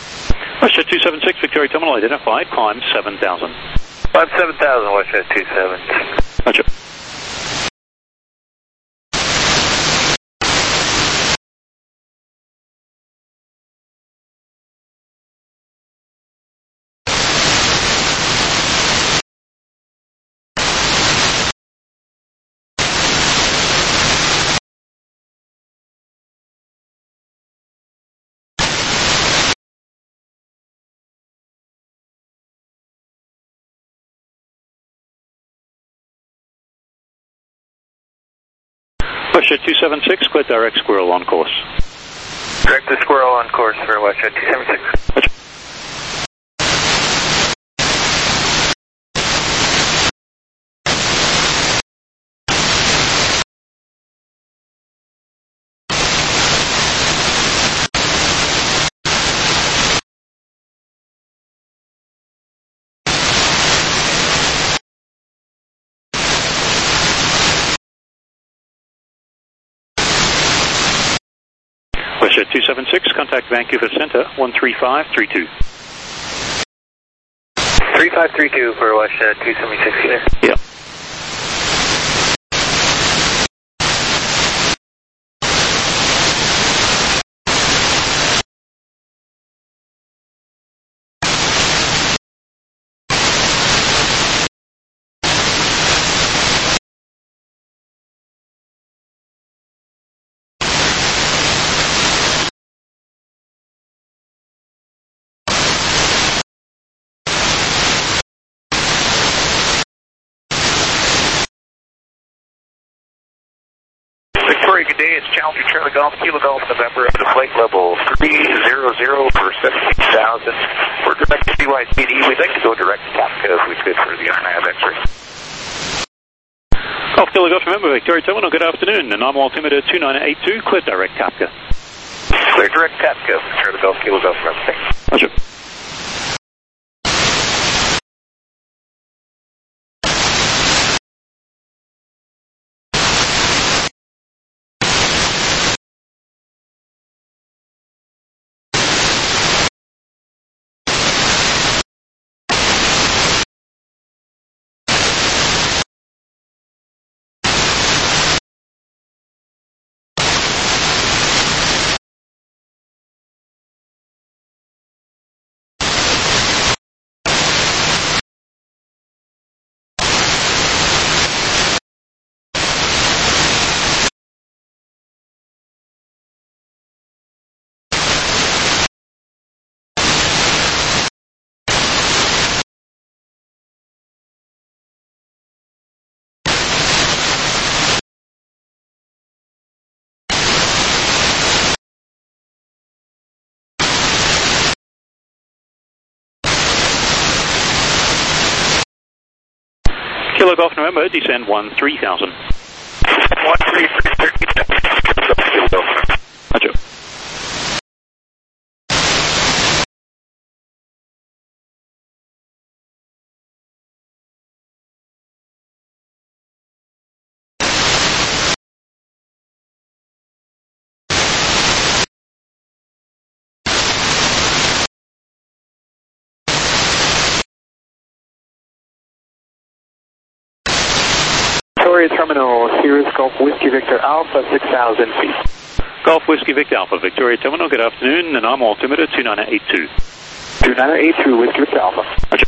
WestJet 276, Victoria Terminal identified, climb 7000. Climb 7,000, WestJet 27. Roger. WestJet 276, clear direct Squirrel on course. Direct to Squirrel on course for WestJet 276. Roger. WestJet 276, contact Vancouver Centre, 13532. 3532 for WestJet 276 here. Yeah. Victoria, good day. It's Challenger Charlie Golf, Kilo Golf, November up to flight level 300 for 17,000. We're direct to BYCD. We'd like to go direct to Kafka if we could for the RNAV X-ray. Golf Kilo Golf, remember Victoria Terminal, good afternoon. And I'm altimeter 2982, clear direct Kafka. Clear direct Kafka, Charlie Golf, Kilo Golf, remember. Roger. Kilo Golf November, descend 13,000. 133. Roger. Victoria Terminal, Sirius Golf Whiskey Victor Alpha, 6,000 feet. Golf Whiskey Victor Alpha, Victoria Terminal, good afternoon, and I'm altimeter 2982. 2982, Whiskey Victor Alpha. Roger.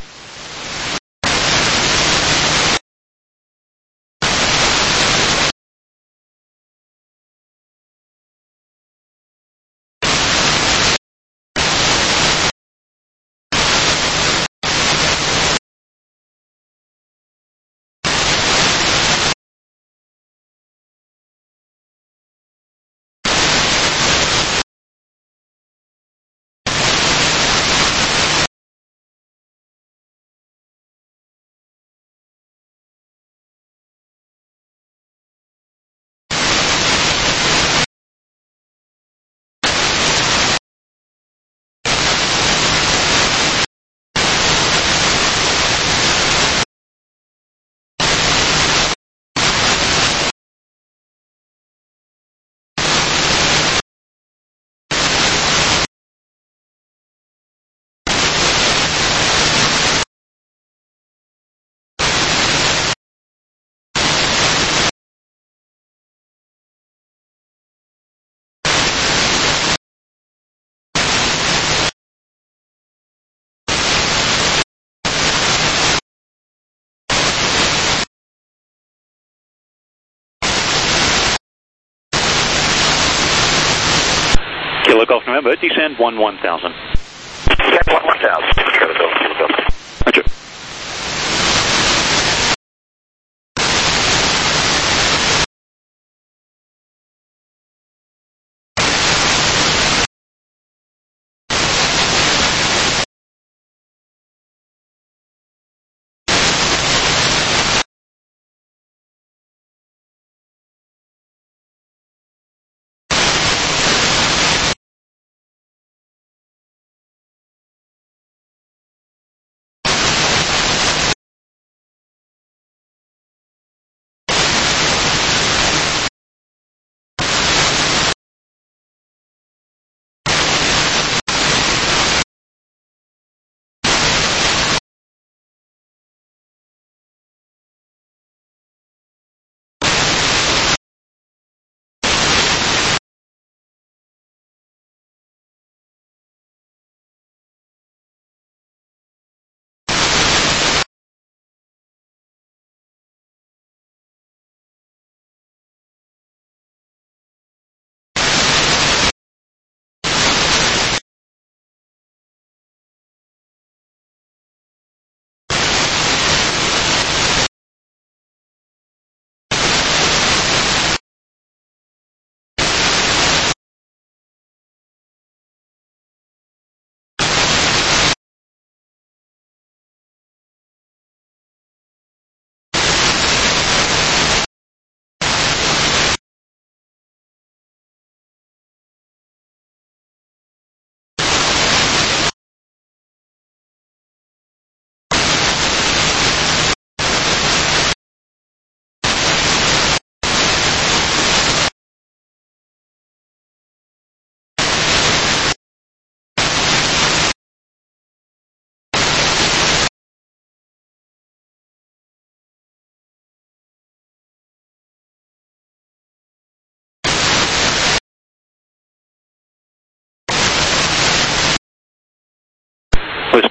Kilo Golf November, descend 11,000. Descend 11,000. Roger.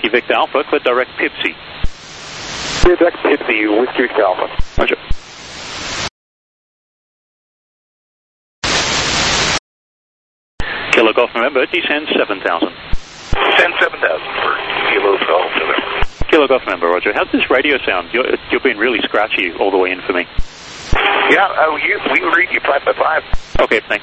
Whiskey Victor Alpha, clear direct Pipsy. Clear direct Pipsy, Whiskey Victor Alpha. Roger. Kilo Golf November, descend 7,000. Descend 7,000 for Kilo Golf November. Kilo Golf November, Roger. How's this radio sound? You're being really scratchy all the way in for me. Yeah, we can read you 5 by 5. Okay, thanks.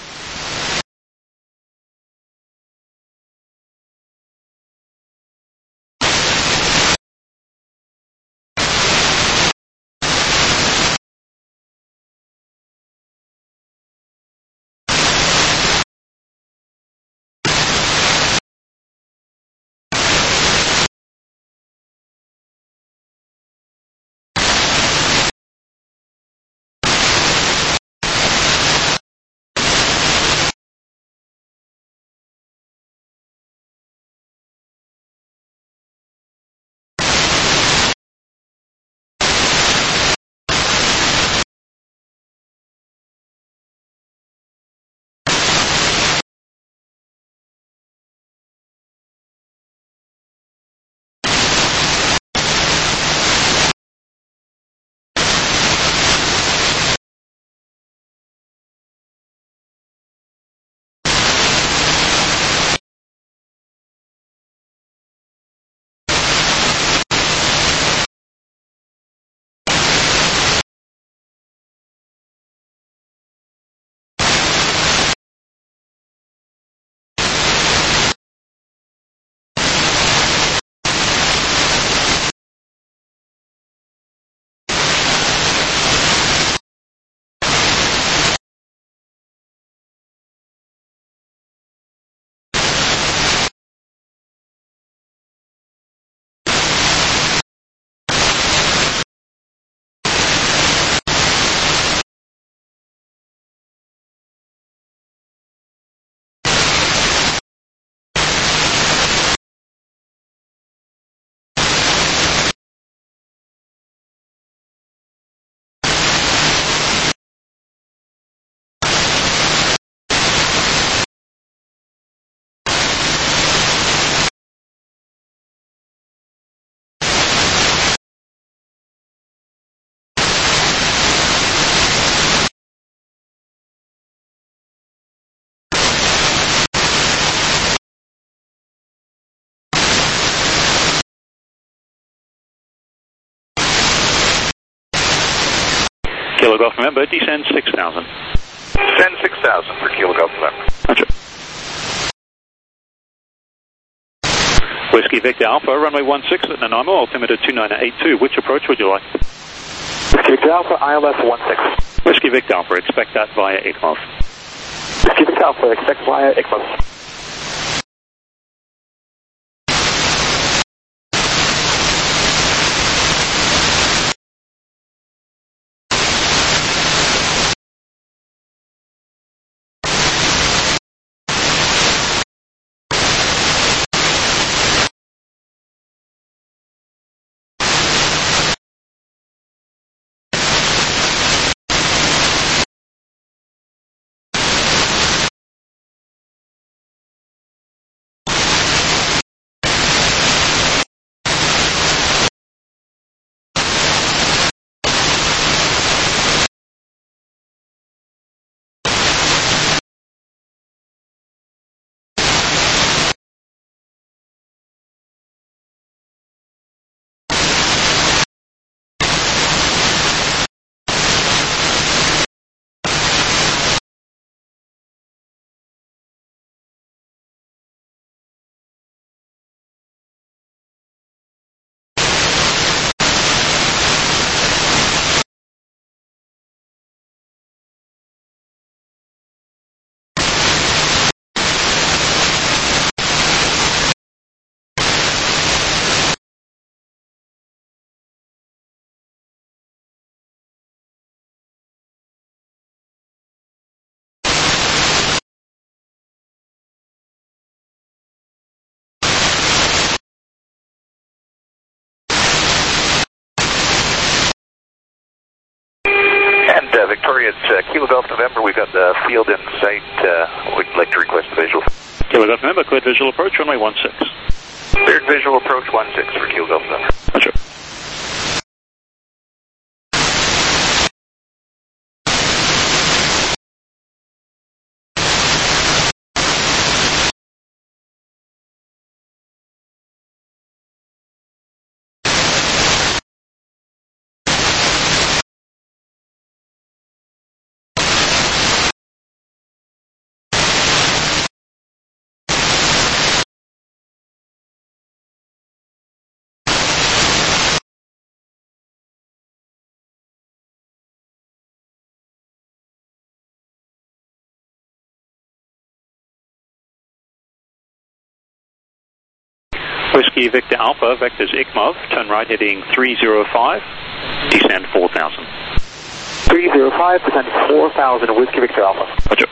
Kilo Golf November, descend 6,000. Descend 6,000 for Kilo Golf November. Roger. Whiskey Victor Alpha, runway 16 at Nanaimo, altimeter 2982. Which approach would you like? Whiskey Victor Alpha, ILS 16. Whiskey Victor Alpha, expect that via ICMOS. Whiskey Victor Alpha, expect via ICMOS. Victoria, it's Kilo Golf November. We've got the field in sight. We'd like to request a visual. Kilo Golf November, cleared visual approach, runway 16. Cleared visual approach 16 for Kilo Golf November. Roger. Whiskey Victor Alpha, vectors ICMOV, turn right heading 305, descend 4,000. 305, descend 4,000, Whiskey Victor Alpha. Roger.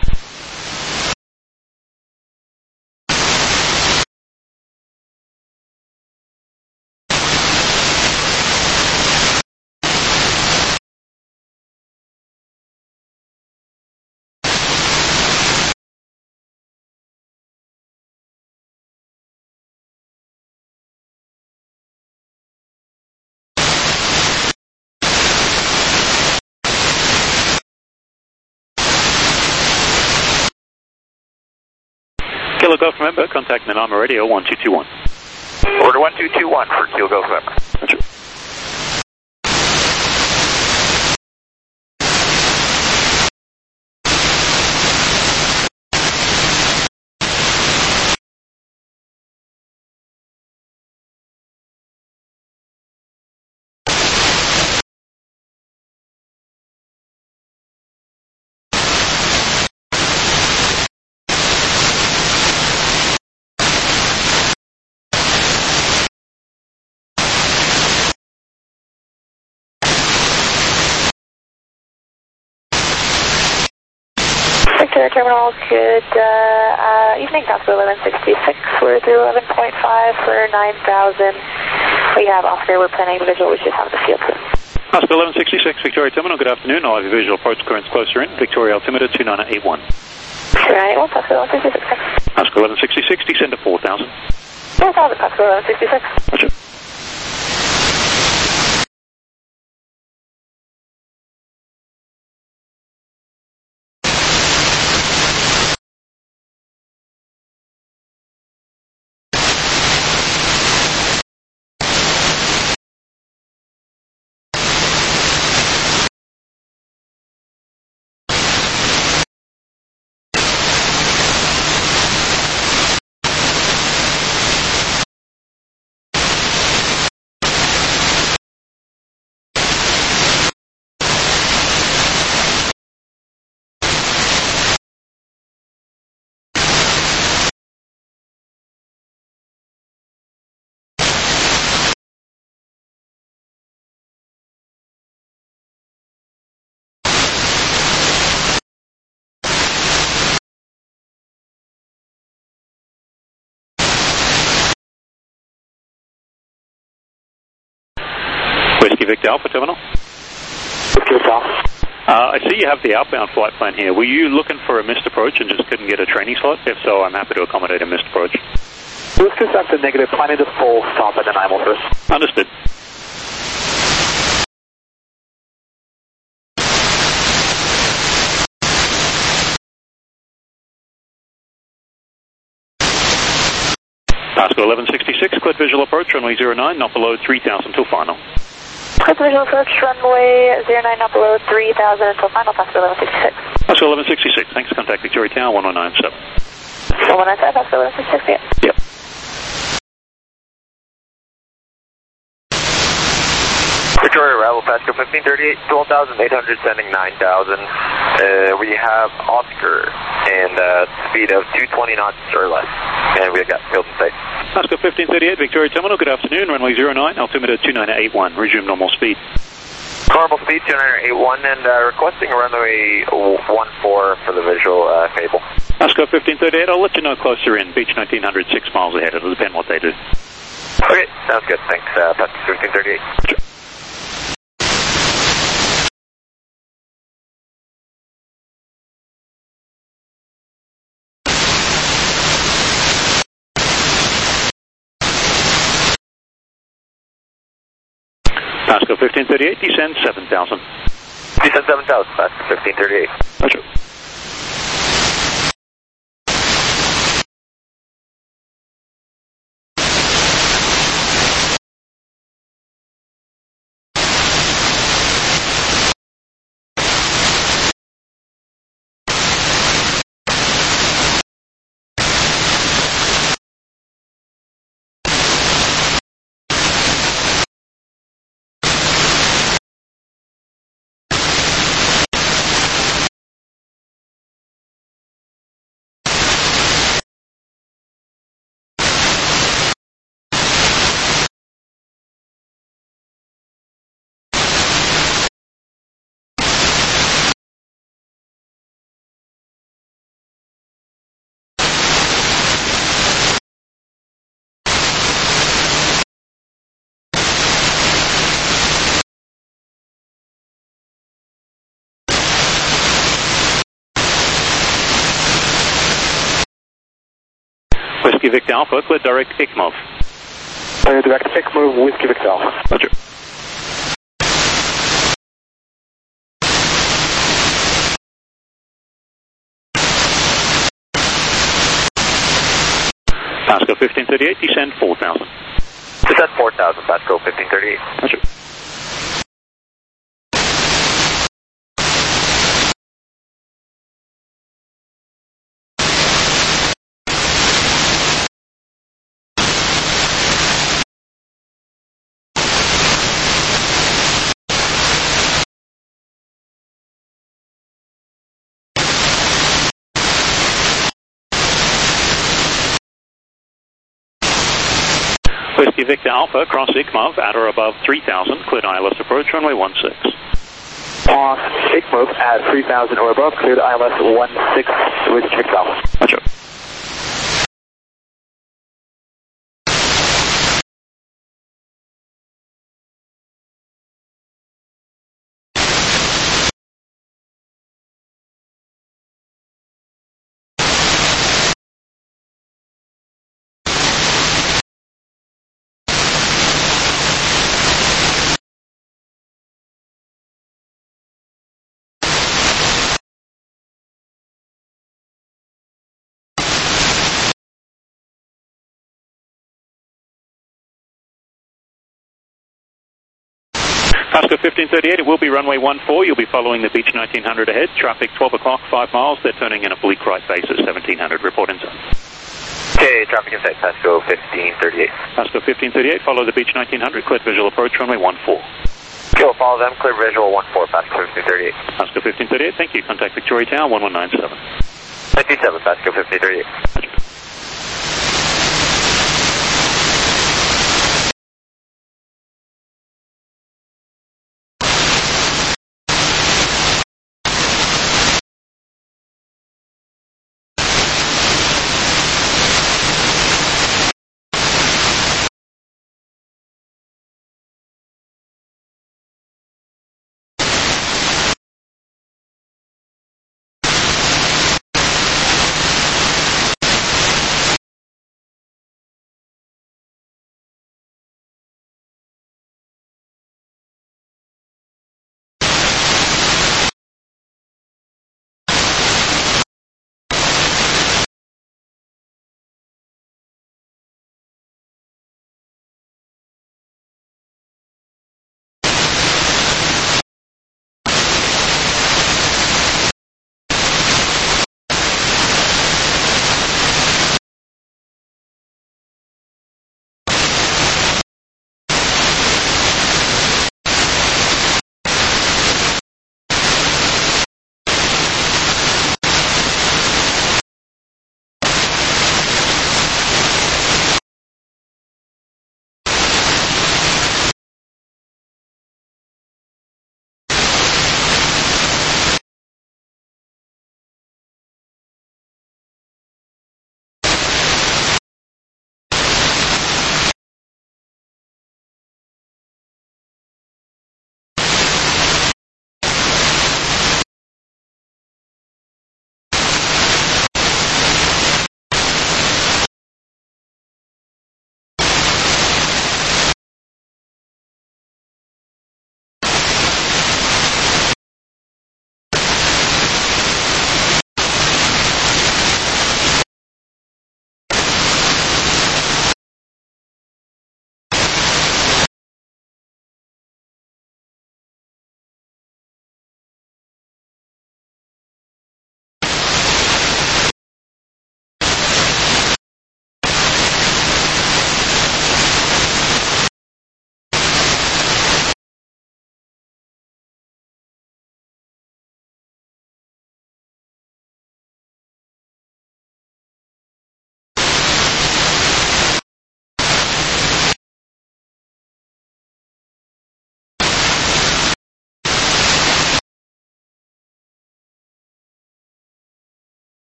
Kilo Golf November, contact Nanaimo Radio 1221. Order 1221 for Kilo Golf November. Roger. Victor Terminal, good evening, Oscar 1166. We're through 11.5 for 9,000. We have Oscar, we're planning visual, we should have the field soon. Oscar 1166, Victoria Terminal, good afternoon. I'll have your visual approach currents closer in. Victoria altimeter 2981. Right, what's Oscar 1166? Oscar 1166, descend to 4,000. 4,000, Oscar 1166. Roger. Whiskey Victor Alpha Terminal. Whiskey Victor Alpha. I see you have the outbound flight plan here. Were you looking for a missed approach and just couldn't get a training slot? If so, I'm happy to accommodate a missed approach. Whiskey Victor negative, planning to full stop at Nanaimo first. Understood. Oscar 1166, cleared visual approach, runway 09, not below 3,000 till final. Cleared visual approach, runway 09, not below 3,000 until final, Oscar 1166. Oscar 1166, thanks. Contact Victoria Tower 1197. 1197, Oscar 1166, Yep. Victoria, arrival Pasco 1538, 12,800, sending 9,000. We have Oscar and speed of 220 knots or less, and we got field in sight. Oscar 1538, Victoria Terminal, good afternoon, runway 09, altimeter 2981, resume normal speed. Normal speed 2981, and requesting runway 14 for the visual cable. Oscar 1538, I'll let you know closer in, beach 1900, 6 miles ahead, it'll depend what they do. Okay, sounds good, thanks, Pasco 1538. Pasco 1538, descend 7,000. Descend 7,000, Pasco 1538. Roger. Whiskey Victor Alpha, clear direct ICMOV. Direct ICMOV, Whiskey Victor Alpha. Roger. Pasco 1538, descend 4,000. Descend 4,000, Pasco 1538. Roger. Whiskey Victor Alpha, cross ICMOV at or above 3,000, cleared ILS approach, runway 16. Cross ICMOV at 3,000 or above, cleared ILS 16 with Victor Alpha. Roger. Pasco 1538, it will be runway 14. You'll be following the Beach 1900 ahead. Traffic 12 o'clock, 5 miles. They're turning in a bleak right base at 1700. Report in zone. Okay, traffic in sight, Pasco 1538. Pasco 1538, follow the Beach 1900, cleared visual approach, runway 14. Okay, we'll follow them, clear visual 14, Pasco 1538. Pasco 1538, thank you. Contact Victoria Tower 1197. 97, Pasco 1538. Roger.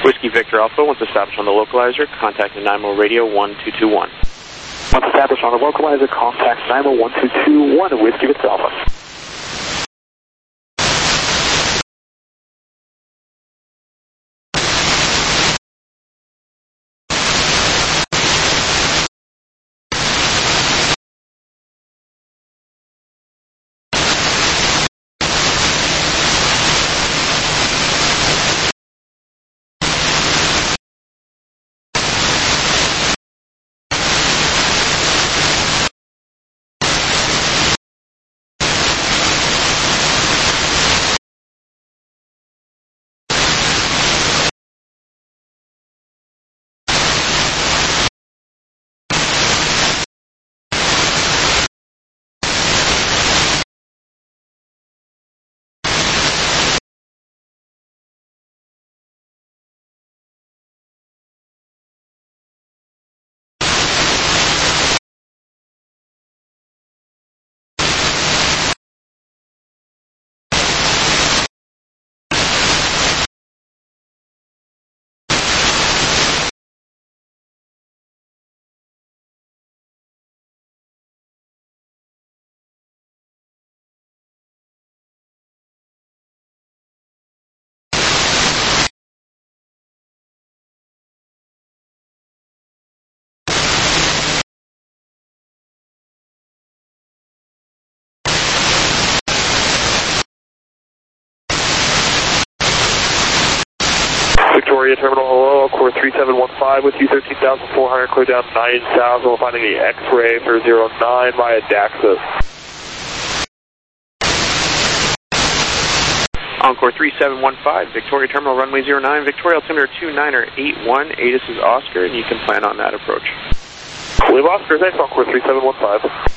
Whiskey Victor Alpha, once established on the localizer, contact the NIMO radio 1221. Once established on the localizer, contact NIMO 1221, Whiskey Victor Alpha. Victoria Terminal, hello, Encore 3715 with you, 13,400, clear down 9,000. We're finding the X-ray for 09 via Daxis. Encore 3715, Victoria Terminal, runway 09, Victoria altimeter 2981, ATIS is Oscar, and you can plan on that approach. We have Oscar, thanks, Encore 3715.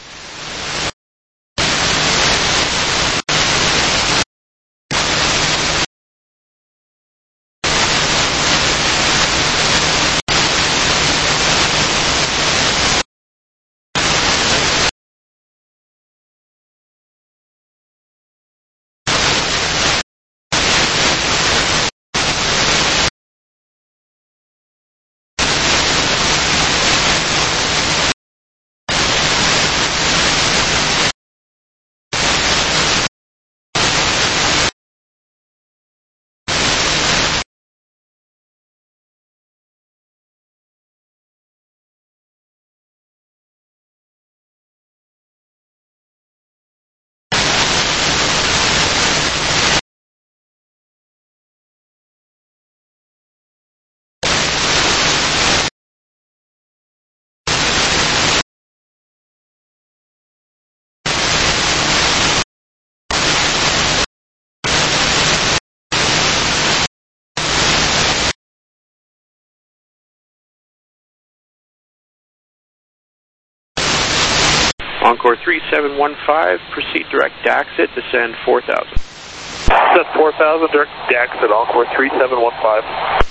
Encore 3715, proceed direct Daxit, descend 4,000. Descend 4,000, direct Daxit, Encore 3715.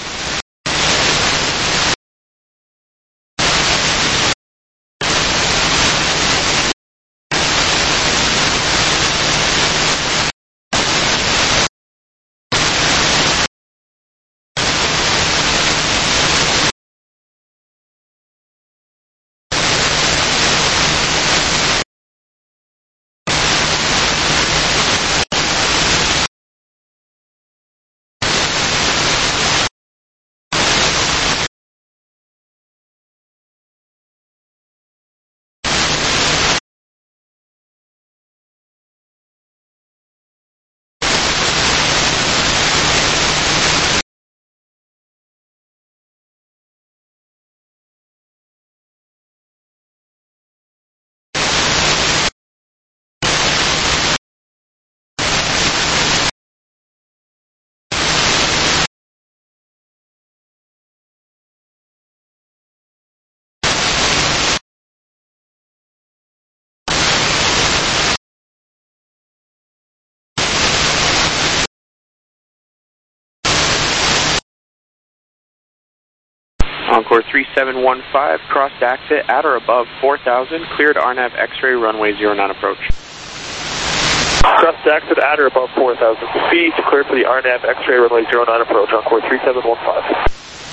Encore 3715, cross Daxit at or above 4,000, cleared RNAV X-ray runway 09 approach. Crest exit at or above 4,000 feet. Clear for the RNAV X-ray runway 09 approach. Encore 3715.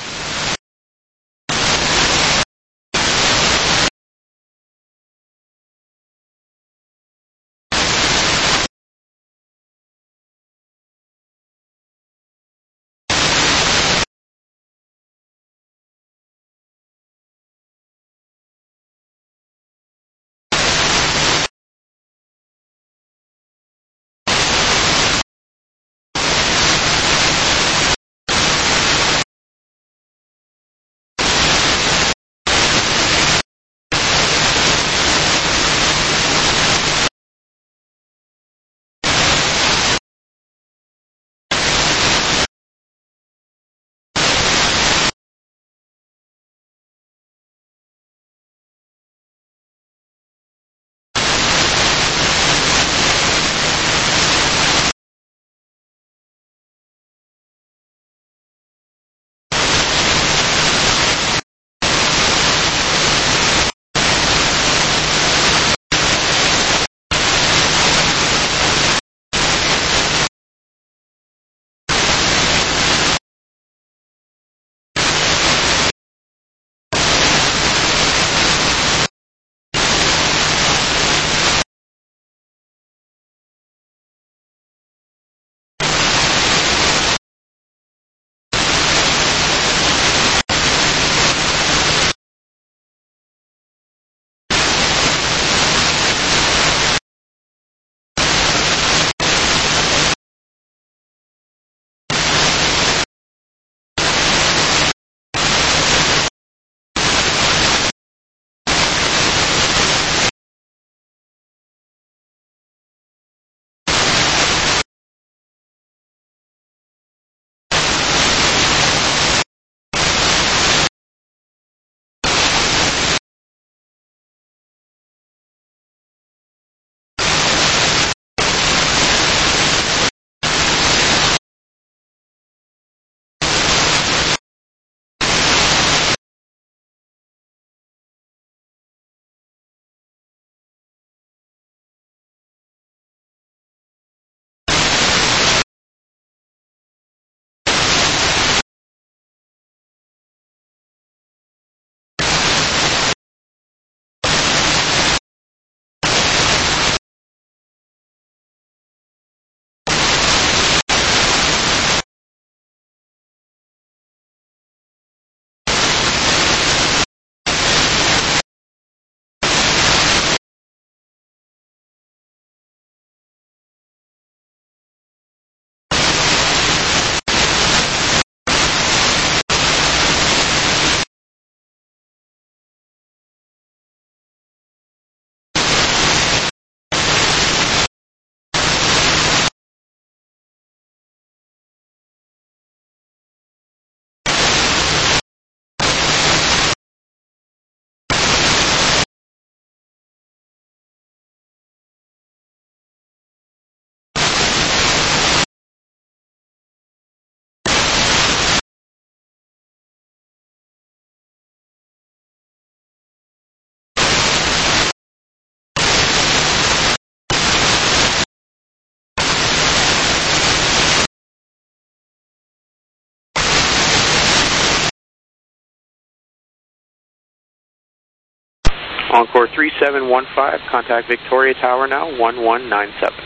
Encore 3715, contact Victoria Tower now, 1197.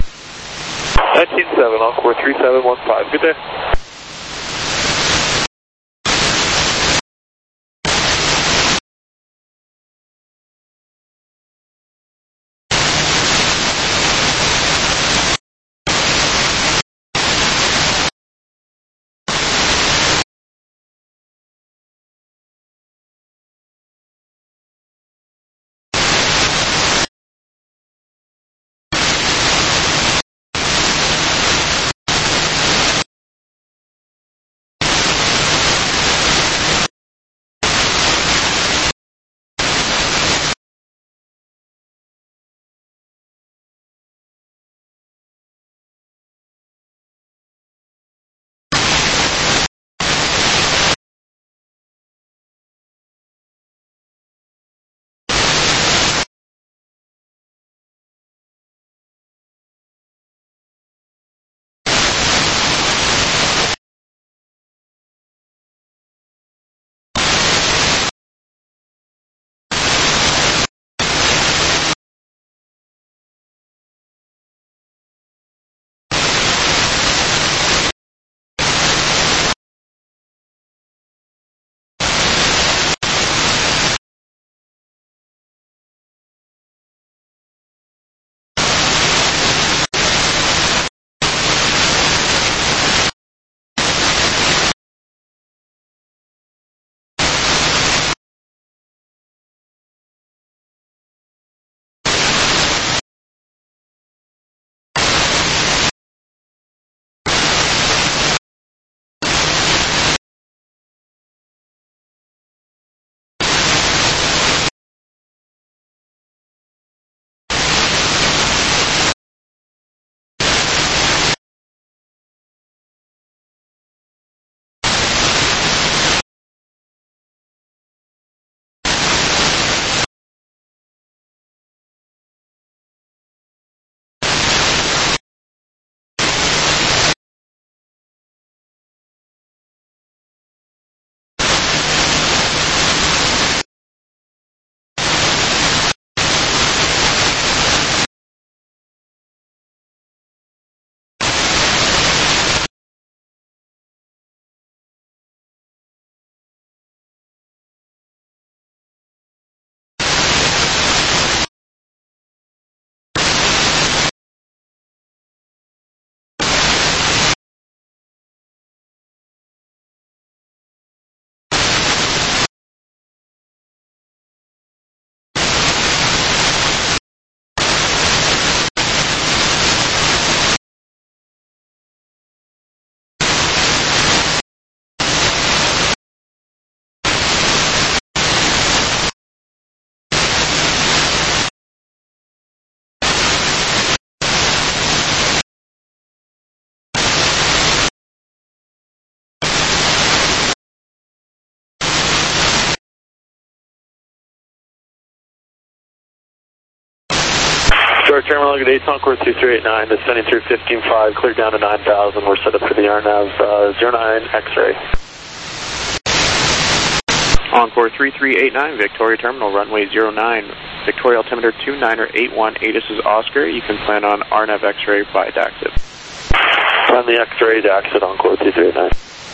19-7, Encore 3715. Good day. Victoria Terminal at 8, Encore 2389, descending through 15.5, cleared down to 9,000. We're set up for the RNAV 09 X-ray. Encore 3389, Victoria Terminal, runway 09, Victoria altimeter 2981, ATIS is Oscar. You can plan on RNAV X-ray by Daxit. On the X-ray, Daxit, Encore 3389.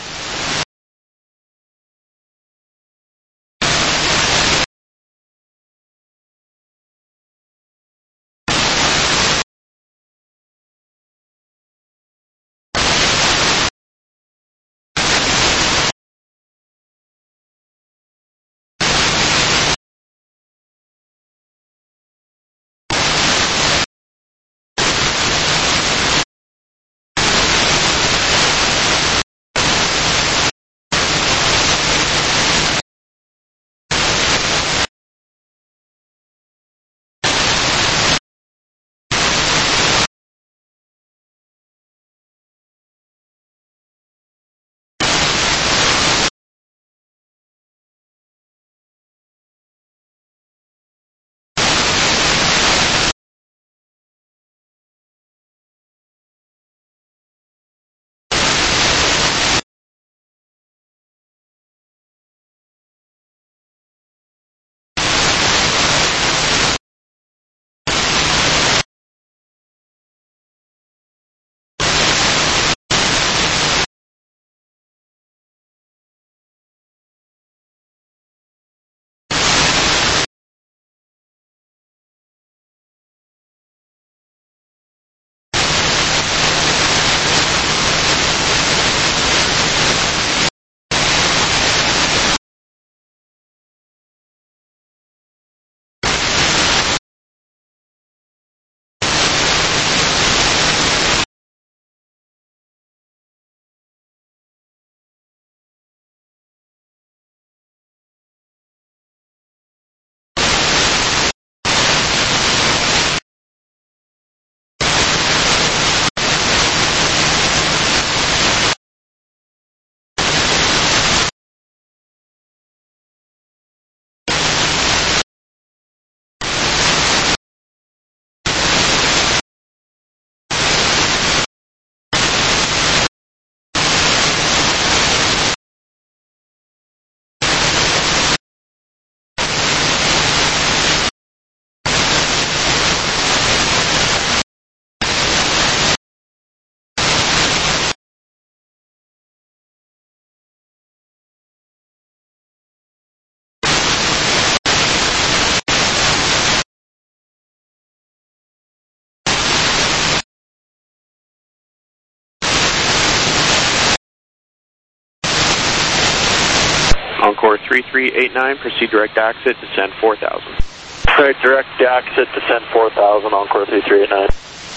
Encore 3389, proceed direct Daxit, descend 4,000. Alright, direct Daxit, descend 4,000, Encore 3389.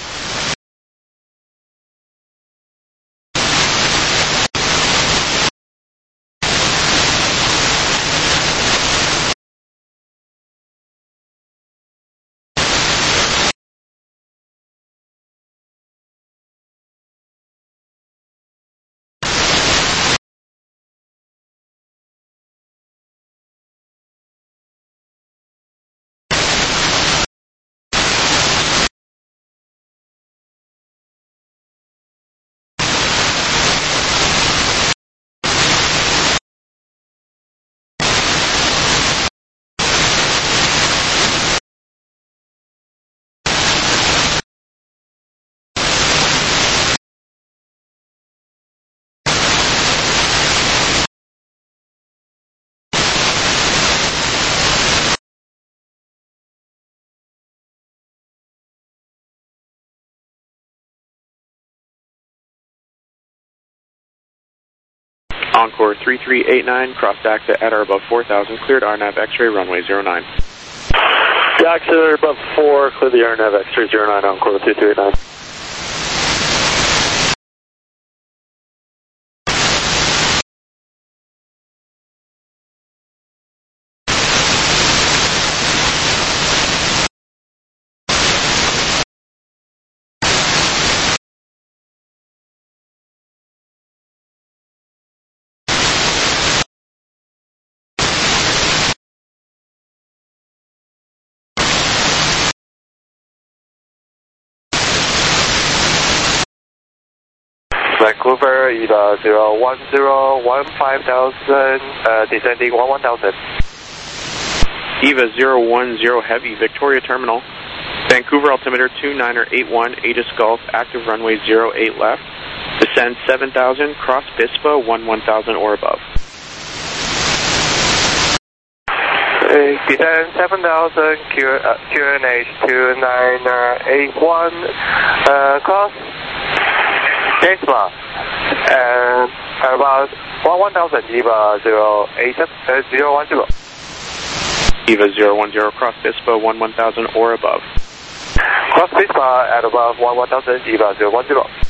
Encore 3389, cross Daxit at or above 4,000, cleared RNAV X-ray, runway 09. Daxit above 4, clear the RNAV X-ray 09, Encore 3389. Vancouver, EVA 010, 5000, descending 11,000. EVA 010 Heavy, Victoria Terminal. Vancouver altimeter 2981, Aegis Golf, active runway 08 left. Descend 7,000, cross BISPA 1000 or above. Descend 7,000, QNH 2981, cross BISPA, and about 1000, EVA 010. EVA 010, cross BISPA 1000 or above. Cross BISPA at above 1000, EVA 010.